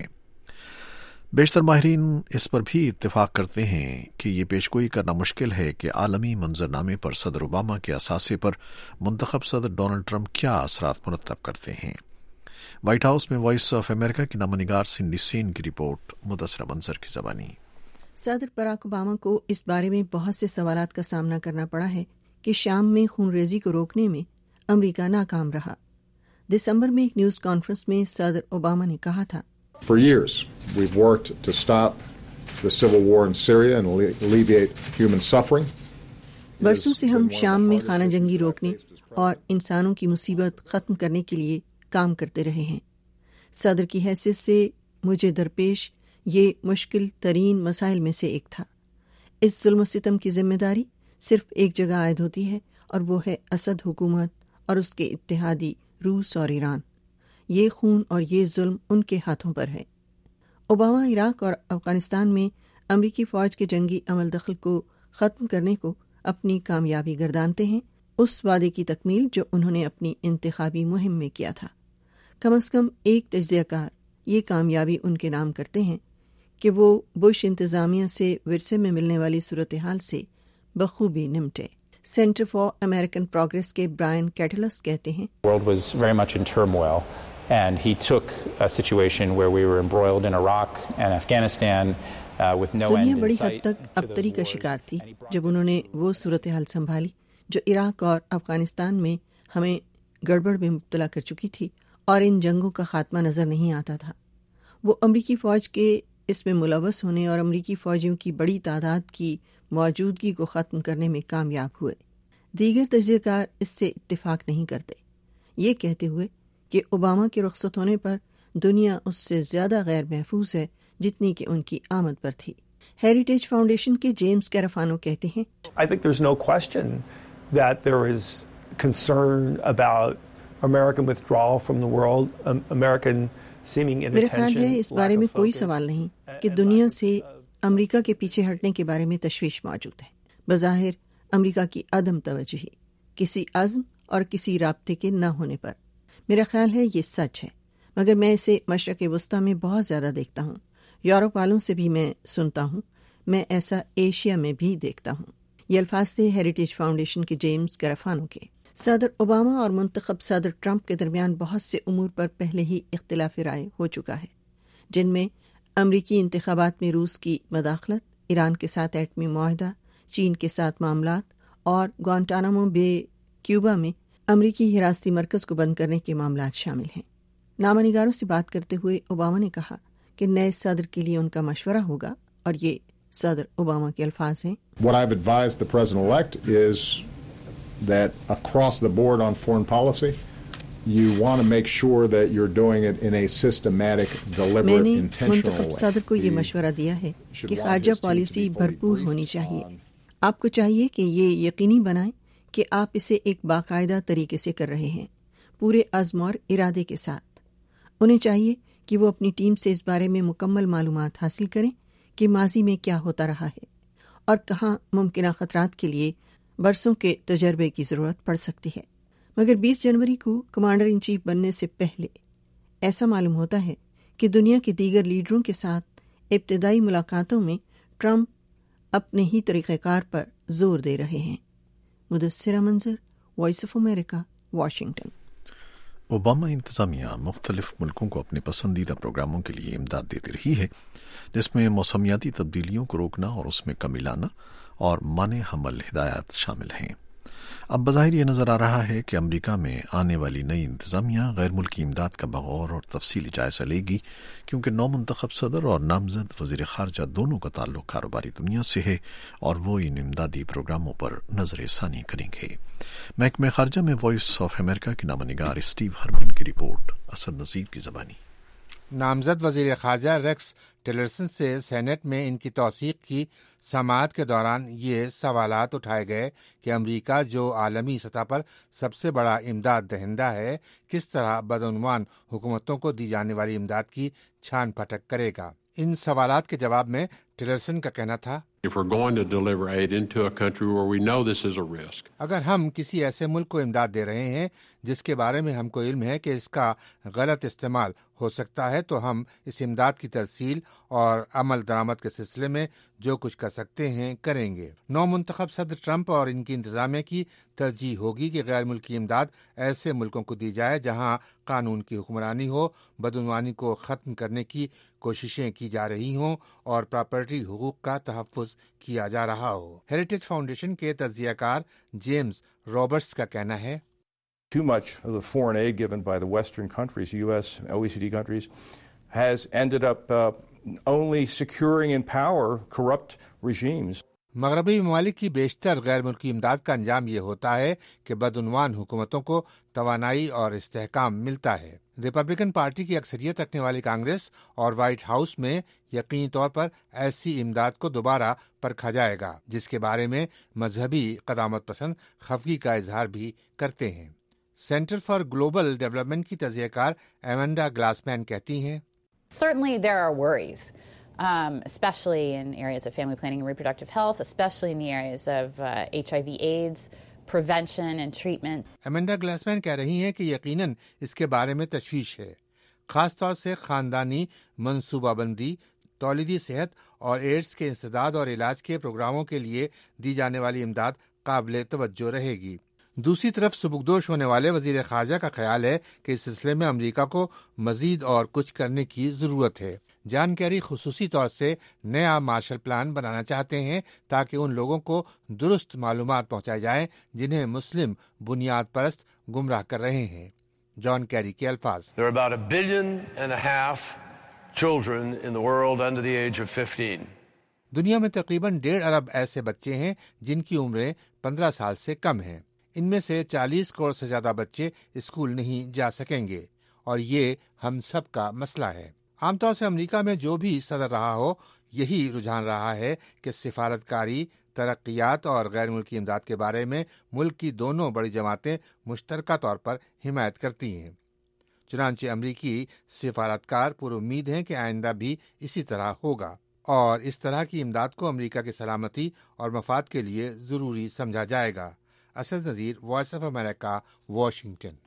بیشتر ماہرین اس پر بھی اتفاق کرتے ہیں کہ یہ پیشگوئی کرنا مشکل ہے کہ عالمی منظرنامے پر صدر اوباما کے اثاثے پر منتخب صدر ڈونلڈ ٹرمپ کیا اثرات مرتب کرتے ہیں۔ وائٹ ہاؤس میں وائس آف امریکہ کی نامہ نگار سنڈی سین کی رپورٹ، مدثرہ منظر کی زبانی۔ صدر براک اوباما کو اس بارے میں بہت سے سوالات کا سامنا کرنا پڑا ہے کہ شام میں خون ریزی کو روکنے میں امریکہ ناکام رہا۔ دسمبر میں ایک نیوز کانفرنس میں صدر اوباما نے کہا تھا، For years, we've worked to stop the civil war in Syria and alleviate human suffering. برسوں سے ہم شام میں خانہ جنگی روکنے اور انسانوں کی مصیبت ختم کرنے کے لیے کام کرتے رہے ہیں۔ صدر کی حیثیت سے مجھے درپیش یہ مشکل ترین مسائل میں سے ایک تھا۔ اس ظلم و ستم کی ذمہ داری صرف ایک جگہ عائد ہوتی ہے، اور وہ ہے اسد حکومت اور اس کے اتحادی روس اور ایران۔ یہ خون اور یہ ظلم ان کے ہاتھوں پر ہے۔ اوباما عراق اور افغانستان میں امریکی فوج کے جنگی عمل دخل کو ختم کرنے کو اپنی کامیابی گردانتے ہیں، اس وعدے کی تکمیل جو انہوں نے اپنی انتخابی مہم میں کیا تھا۔ کم از کم ایک تجزیہ کار یہ کامیابی ان کے نام کرتے ہیں کہ وہ بش انتظامیہ سے ورثے میں ملنے والی صورتحال سے بخوبی نمٹے۔ سینٹر فار امریکن پروگریس کے برائن کیٹلس کہتے ہیں، world was very much in turmoil. And he took a situation where we were embroiled in Iraq and Afghanistan with no end in sight. دنیا بڑی حد تک ابتری کا شکار تھی جب انہوں نے وہ صورتحال سنبھالی جو عراق اور افغانستان میں ہمیں گڑبڑ میں مبتلا کر چکی تھی، اور ان جنگوں کا خاتمہ نظر نہیں آتا تھا۔ وہ امریکی فوج کے اس میں ملوث ہونے اور امریکی فوجیوں کی بڑی تعداد کی موجودگی کو ختم کرنے میں کامیاب ہوئے۔ دیگر تجزیہ کار اس سے اتفاق نہیں کرتے، یہ کہتے ہوئے کہ اوباما کے رخصت ہونے پر دنیا اس سے زیادہ غیر محفوظ ہے جتنی کہ ان کی آمد پر تھی۔ ہیریٹیج فاؤنڈیشن کے جیمز کیرافانو کہتے ہیں، I think there's no question that there is concern about American withdrawal from the world, American seeming inattention. میرے خیال ہے اس بارے میں کوئی سوال نہیں کہ دنیا سے امریکہ کے پیچھے ہٹنے کے بارے میں تشویش موجود ہے۔ بظاہر امریکہ کی عدم توجہی کسی عزم اور کسی رابطے کے نہ ہونے پر۔ میرا خیال ہے یہ سچ ہے، مگر میں اسے مشرق وسطیٰ میں بہت زیادہ دیکھتا ہوں، یورپ والوں سے بھی میں سنتا ہوں، میں ایسا ایشیا میں بھی دیکھتا ہوں۔ یہ الفاظ تھے ہیریٹیج فاؤنڈیشن کے جیمز کیرافانو کے۔ صدر اوباما اور منتخب صدر ٹرمپ کے درمیان بہت سے امور پر پہلے ہی اختلاف رائے ہو چکا ہے، جن میں امریکی انتخابات میں روس کی مداخلت، ایران کے ساتھ ایٹمی معاہدہ، چین کے ساتھ معاملات اور گوانٹانامو بے کیوبا میں امریکی حراستی مرکز کو بند کرنے کے معاملات شامل ہیں۔ نامہ نگاروں سے بات کرتے ہوئے اوباما نے کہا کہ نئے صدر کے لیے ان کا مشورہ ہوگا، اور یہ صدر اوباما کے الفاظ ہیں۔ What I've advised the president-elect is that across the board on foreign policy, you want to make sure that you're doing it in a systematic, deliberate, میں نے intentional منتخب way. صدر کو یہ مشورہ دیا ہے کہ خارجہ پالیسی بھرپور ہونی چاہیے۔ آپ کو چاہیے کہ یہ یقینی بنائیں کہ آپ اسے ایک باقاعدہ طریقے سے کر رہے ہیں، پورے عزم اور ارادے کے ساتھ۔ انہیں چاہیے کہ وہ اپنی ٹیم سے اس بارے میں مکمل معلومات حاصل کریں کہ ماضی میں کیا ہوتا رہا ہے اور کہاں ممکنہ خطرات کے لیے برسوں کے تجربے کی ضرورت پڑ سکتی ہے۔ مگر 20 جنوری کو کمانڈر ان چیف بننے سے پہلے ایسا معلوم ہوتا ہے کہ دنیا کے دیگر لیڈروں کے ساتھ ابتدائی ملاقاتوں میں ٹرمپ اپنے ہی طریقہ کار پر زور دے رہے ہیں۔ Mudassira Manzar, voice of America, Washington. Obama انتظامیہ مختلف ملکوں کو اپنے پسندیدہ پروگراموں کے لیے امداد دیتی رہی ہے، جس میں موسمیاتی تبدیلیوں کو روکنا اور اس میں کمی لانا اور مانع حمل ہدایات شامل ہیں۔ اب بظاہر یہ نظر آ رہا ہے کہ امریکہ میں آنے والی نئی انتظامیہ غیر ملکی امداد کا بغور اور تفصیلی جائزہ لے گی، کیونکہ نو منتخب صدر اور نامزد وزیر خارجہ دونوں کا تعلق کاروباری دنیا سے ہے اور وہ ان امدادی پروگراموں پر نظر ثانی کریں گے۔ محکمہ خارجہ میں وائس آف امریکہ کے نامہ نگار اسٹیو ہرمن کی رپورٹ، اسد نذیر کی زبانی۔ نامزد وزیر خارجہ ریکس ٹیلرسن سے سینٹ میں ان کی توثیق کی سماعت کے دوران یہ سوالات اٹھائے گئے کہ امریکہ جو عالمی سطح پر سب سے بڑا امداد دہندہ ہے، کس طرح بدعنوان حکومتوں کو دی جانے والی امداد کی چھان پھٹک کرے گا۔ ان سوالات کے جواب میں ٹیلرسن کا کہنا تھا، اگر ہم کسی ایسے ملک کو امداد دے رہے ہیں جس کے بارے میں ہم کو علم ہے کہ اس کا غلط استعمال ہو سکتا ہے، تو ہم اس امداد کی ترسیل اور عمل درآمد کے سلسلے میں جو کچھ کر سکتے ہیں کریں گے۔ نو منتخب صدر ٹرمپ اور ان کی انتظامیہ کی ترجیح ہوگی کہ غیر ملکی امداد ایسے ملکوں کو دی جائے جہاں قانون کی حکمرانی ہو، بدعنوانی کو ختم کرنے کی کوششیں کی جا رہی ہوں اور پراپرٹی حقوق کا تحفظ کیا جا رہا ہو۔ ہیریٹیج فاؤنڈیشن کے تجزیہ کار جیمز رابرٹس کا کہنا ہے، Too much of the foreign aid given by the Western countries, US, OECD countries, has ended up only securing in power corrupt regimes. مغربی ممالک کی بیشتر غیر ملکی امداد کا انجام یہ ہوتا ہے کہ بدعنوان حکومتوں کو توانائی اور استحکام ملتا ہے۔ ریپبلکن پارٹی کی اکثریت رکھنے والی کانگریس اور وائٹ ہاؤس میں یقینی طور پر ایسی امداد کو دوبارہ پرکھا جائے گا، جس کے بارے میں مذہبی قدامت پسند خفگی کا اظہار بھی کرتے ہیں۔ سینٹر فار گلوبل ڈیولپمنٹ کی تجزیہ کار ایمنڈا گلاسمین کہتی ہیں، Certainly there are worries, especially in areas of family planning and reproductive health, especially in the areas of HIV/AIDS, prevention and treatment. ایمنڈا گلاسمین کہہ رہی ہیں کہ یقیناً اس کے بارے میں تشویش ہے، خاص طور سے خاندانی منصوبہ بندی، تولیدی صحت اور ایڈز کے انسداد اور علاج کے پروگراموں کے لیے دی جانے والی امداد قابل توجہ رہے گی۔ دوسری طرف سبکدوش ہونے والے وزیر خارجہ کا خیال ہے کہ اس سلسلے میں امریکہ کو مزید اور کچھ کرنے کی ضرورت ہے۔ جان کیری خصوصی طور سے نیا مارشل پلان بنانا چاہتے ہیں تاکہ ان لوگوں کو درست معلومات پہنچائی جائیں جنہیں مسلم بنیاد پرست گمراہ کر رہے ہیں۔ جان کیری کے الفاظ، There are about 1.5 billion children in the world under the age of 15. دنیا میں تقریباً 1.5 ارب ایسے بچے ہیں جن کی عمریں 15 سال سے کم ہیں۔ ان میں سے 40 کروڑ سے زیادہ بچے اسکول نہیں جا سکیں گے، اور یہ ہم سب کا مسئلہ ہے۔ عام طور سے امریکہ میں جو بھی صدر رہا ہو، یہی رجحان رہا ہے کہ سفارتکاری، ترقیات اور غیر ملکی امداد کے بارے میں ملک کی دونوں بڑی جماعتیں مشترکہ طور پر حمایت کرتی ہیں۔ چنانچہ امریکی سفارتکار پر امید ہیں کہ آئندہ بھی اسی طرح ہوگا، اور اس طرح کی امداد کو امریکہ کی سلامتی اور مفاد کے لیے ضروری سمجھا جائے گا۔ Asad Nazir, voice of America, Washington.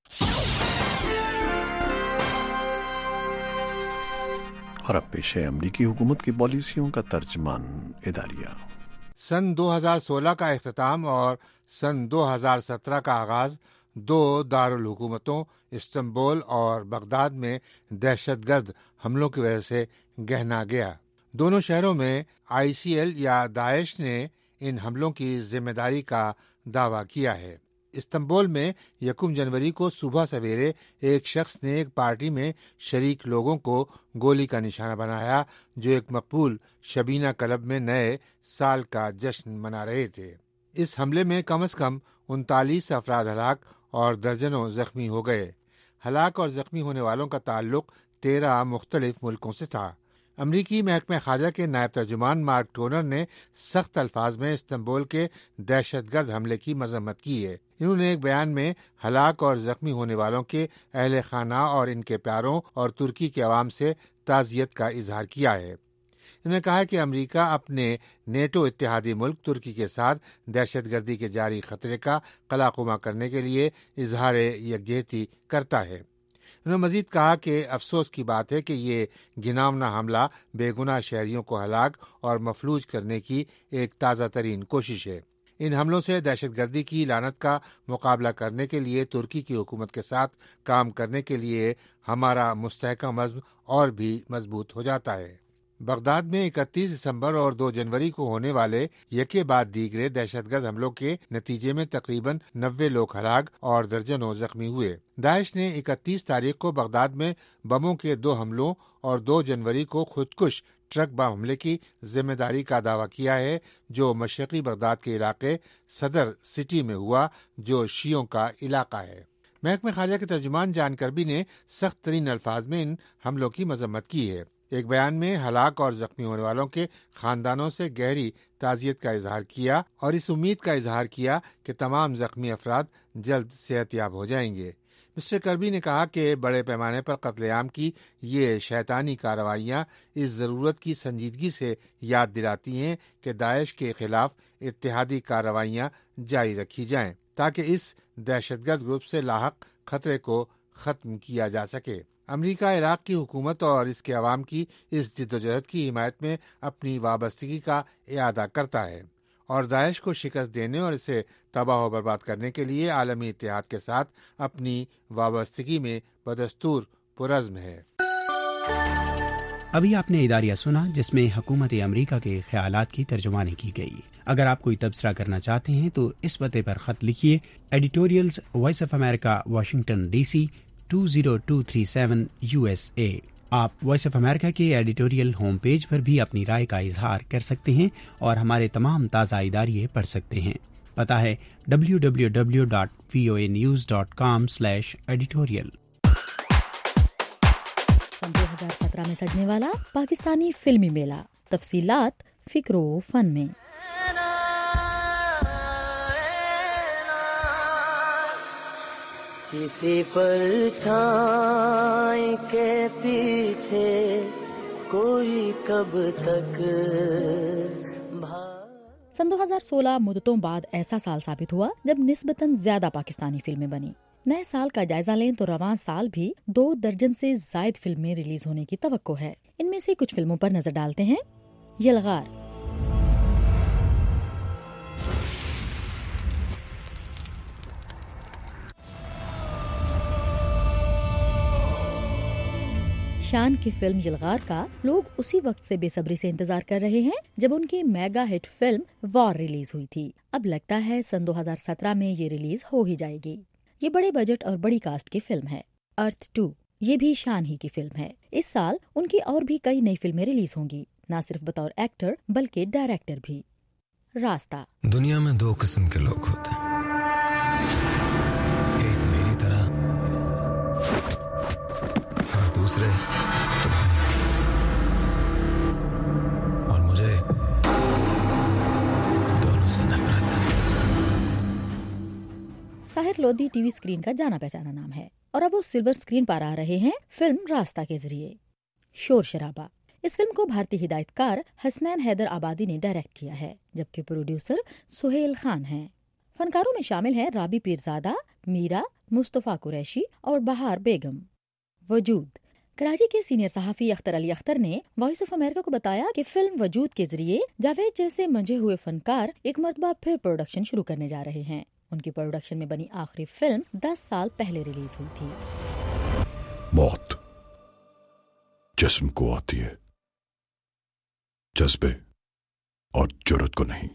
اور اب پیش ہے امریکی حکومت کی پالیسیوں کا ترجمان اداریہ۔ سن 2016 کا اختتام اور سن 2017 کا آغاز دو دارالحکومتوں استنبول اور بغداد میں دہشت گرد حملوں کی وجہ سے گہنا گیا۔ دونوں شہروں میں ISIL یا داعش نے ان حملوں کی ذمہ داری کا دعویٰ کیا ہے۔ استنبول میں 1 جنوری کو صبح سویرے ایک شخص نے ایک پارٹی میں شریک لوگوں کو گولی کا نشانہ بنایا جو ایک مقبول شبینہ کلب میں نئے سال کا جشن منا رہے تھے۔ اس حملے میں کم از کم 39 افراد ہلاک اور درجنوں زخمی ہو گئے۔ ہلاک اور زخمی ہونے والوں کا تعلق 13 مختلف ملکوں سے تھا۔ امریکی محکمہ خارجہ کے نائب ترجمان مارک ٹونر نے سخت الفاظ میں استنبول کے دہشت گرد حملے کی مذمت کی ہے۔ انہوں نے ایک بیان میں ہلاک اور زخمی ہونے والوں کے اہل خانہ اور ان کے پیاروں اور ترکی کے عوام سے تعزیت کا اظہار کیا ہے۔ انہوں نے کہا کہ امریکہ اپنے نیٹو اتحادی ملک ترکی کے ساتھ دہشت گردی کے جاری خطرے کا قلاقمہ کرنے کے لیے اظہار یکجہتی کرتا ہے۔ انہوں نے مزید کہا کہ افسوس کی بات ہے کہ یہ گھناؤنا حملہ بے گناہ شہریوں کو ہلاک اور مفلوج کرنے کی ایک تازہ ترین کوشش ہے۔ ان حملوں سے دہشت گردی کی لعنت کا مقابلہ کرنے کے لیے ترکی کی حکومت کے ساتھ کام کرنے کے لیے ہمارا مستحکم عزم اور بھی مضبوط ہو جاتا ہے۔ بغداد میں 31 دسمبر اور 2 جنوری کو ہونے والے یکے بعد دیگرے دہشت گرد حملوں کے نتیجے میں تقریباً 90 لوگ ہلاک اور درجنوں زخمی ہوئے۔ داعش نے 31 تاریخ کو بغداد میں بموں کے 2 حملوں اور 2 جنوری کو خودکش ٹرک بم حملے کی ذمہ داری کا دعویٰ کیا ہے جو مشرقی بغداد کے علاقے صدر سٹی میں ہوا جو شیعوں کا علاقہ ہے۔ محکمہ خارجہ کے ترجمان جان کربی نے سخت ترین الفاظ میں ان حملوں کی مذمت کی ہے۔ ایک بیان میں ہلاک اور زخمی ہونے والوں کے خاندانوں سے گہری تعزیت کا اظہار کیا اور اس امید کا اظہار کیا کہ تمام زخمی افراد جلد صحت یاب ہو جائیں گے۔ مسٹر کربی نے کہا کہ بڑے پیمانے پر قتل عام کی یہ شیطانی کارروائیاں اس ضرورت کی سنجیدگی سے یاد دلاتی ہیں کہ داعش کے خلاف اتحادی کارروائیاں جاری رکھی جائیں تاکہ اس دہشت گرد گروپ سے لاحق خطرے کو ختم کیا جا سکے۔ امریکہ عراق کی حکومت اور اس کے عوام کی اس جدوجہد کی حمایت میں اپنی وابستگی کا اعادہ کرتا ہے اور داعش کو شکست دینے اور اسے تباہ و برباد کرنے کے لیے عالمی اتحاد کے ساتھ اپنی وابستگی میں بدستور پرعزم ہے۔ ابھی آپ نے اداریہ سنا جس میں حکومت امریکہ کے خیالات کی ترجمانی کی گئی۔ اگر آپ کوئی تبصرہ کرنا چاہتے ہیں تو اس پتے پر خط لکھیے، editorials voice of America, Washington D C 20237 USA۔ آپ وائس آف امریکہ کے ایڈیٹوریل ہوم پیج پر بھی اپنی رائے کا اظہار کر سکتے ہیں اور ہمارے تمام تازہ اداریے پڑھ سکتے ہیں۔ پتہ ہے www.voanews.com/editorial۔ 2017 میں سجنے والا پاکستانی فلمی میلہ، تفصیلات فکر و فن میں۔ کسی پرچھائی کے پیچھے کوئی کب تک۔ سن 2016 مدتوں بعد ایسا سال ثابت ہوا جب نسبتاً زیادہ پاکستانی فلمیں بنی۔ نئے سال کا جائزہ لیں تو رواں سال بھی 2 درجن سے زائد فلمیں ریلیز ہونے کی توقع ہے۔ ان میں سے کچھ فلموں پر نظر ڈالتے ہیں۔ یلغار، شان کی فلم یلغار کا لوگ اسی وقت سے بے صبری سے انتظار کر رہے ہیں جب ان کی mega hit film War release ہوئی تھی۔ اب لگتا ہے سن 2017 میں یہ ریلیز ہو ہی جائے گی۔ یہ بڑے بجٹ اور بڑی کاسٹ کی فلم ہے۔ ارتھ 2 یہ بھی شان ہی کی فلم ہے۔ اس سال ان کی اور بھی کئی نئی فلمیں ریلیز ہوں گی، نہ صرف بطور ایکٹر بلکہ ڈائریکٹر بھی۔ راستہ، دنیا میں 2 قسم کے لوگ ہوتے ہیں، ایک میری طرح اور دوسرے تمہاری، اور مجھے دونوں سے نفرت ہے۔ Sahir Lodhi T V screen کا جانا پہچانا نام ہے اور اب وہ سلور اسکرین پر آ رہے ہیں فلم راستہ کے ذریعے۔ شور شرابہ، اس فلم کو بھارتی ہدایت کار حسنین حیدر آبادی نے ڈائریکٹ کیا ہے جبکہ پروڈیوسر سہیل خان ہیں۔ فنکاروں میں شامل ہیں رابی پیرزادہ، میرا، مصطفیٰ قریشی اور بہار بیگم۔ وجود، کراچی کے سینئر صحافی اختر علی اختر نے وائس آف امریکہ کو بتایا کہ فلم وجود کے ذریعے جاوید جیسے منجھے ہوئے فنکار ایک مرتبہ پھر پروڈکشن شروع کرنے جا رہے ہیں۔ ان کی پروڈکشن میں بنی آخری فلم 10 سال پہلے ریلیز ہوئی تھی۔ موت جسم کو آتی ہے، جذبے اور جرأت کو نہیں۔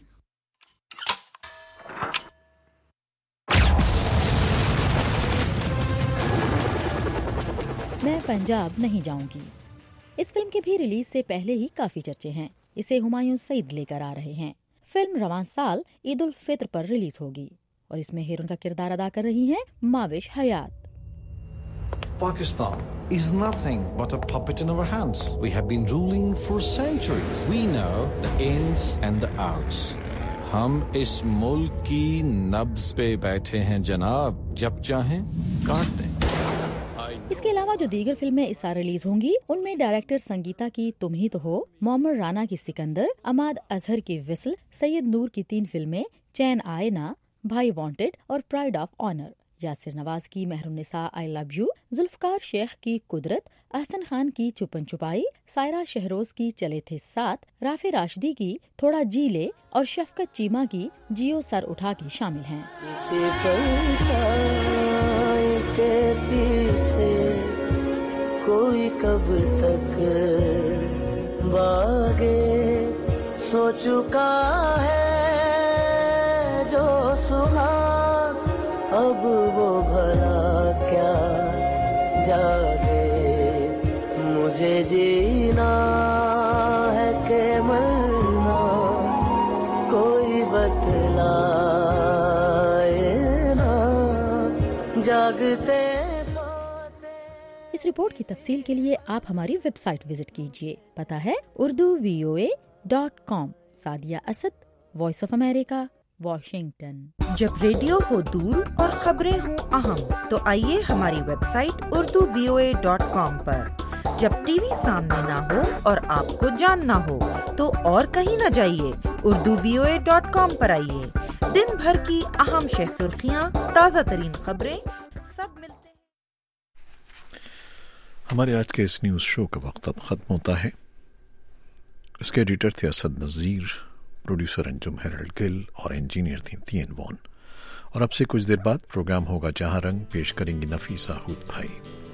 میں پنجاب نہیں جاؤں گی، اس فلم کے بھی ریلیز سے پہلے ہی کافی چرچے ہیں۔ اسے ہمایوں سعید لے کر آ رہے ہیں۔ فلم رواں سال عید الفطر پر ریلیز ہوگی اور اس میں ہیرون کا کردار ادا کر رہی ہیں ماوش حیات۔ Pakistan is nothing but a puppet in our hands. We have been ruling for centuries. We know the ins and the outs. ہم اس ملک کی نبض پہ بیٹھے ہیں جناب، جب چاہیں کاٹ دیں۔ اس کے علاوہ جو دیگر فلمیں اس سال ریلیز ہوں گی ان میں ڈائریکٹر سنگیتا کی تم ہی تو ہو، معمر رانا کی سکندر، عماد اظہر کی وسل، سید نور کی 3 فلمیں چین آئے نا، بھائی وانٹڈ اور pride of honour, Yasir Nawaz کی مہر النساء آئی لو یو، ذوالفقار شیخ کی قدرت، احسن خان کی چھپن چھپائی، سائرہ شہروز کی چلے تھے ساتھ، رافع راشدی کی تھوڑا جی لے اور شفقت چیمہ کی جیو سر اٹھا کی شامل ہیں۔ کوئی کب تک باغے سو چکا ہے جو سبح، اب وہ بھلا کیا جاگے، مجھے جینا ہے کہ مرنا، کوئی بتلائے نا، جاگتے اس رپورٹ کی تفصیل کے لیے آپ ہماری ویب سائٹ وزٹ کیجیے. پتہ ہے urduvoa.com. Sadia Asad, voice of America, Washington. جب ریڈیو ہو دور اور خبریں ہوں اہم تو آئیے ہماری ویب سائٹ urduvoa.com پر. جب ٹی وی سامنے نہ ہو اور آپ کو جاننا ہو تو اور کہیں نہ جائیے، urduvoa.com پر آئیے. دن بھر کی اہم شہ سرخیاں، تازہ ترین خبریں سب ملتے ہیں. ہمارے آج کے اس نیوز شو کا وقت اب ختم ہوتا ہے. اس کے ایڈیٹر تھے اسد نذیر، پروڈیوسر انجم ہیرلڈ گل اور انجینئر تھیں تین وان. اور اب سے کچھ دیر بعد پروگرام ہوگا جہاں رنگ، پیش کریں گی نفیسہ ہود بھائی.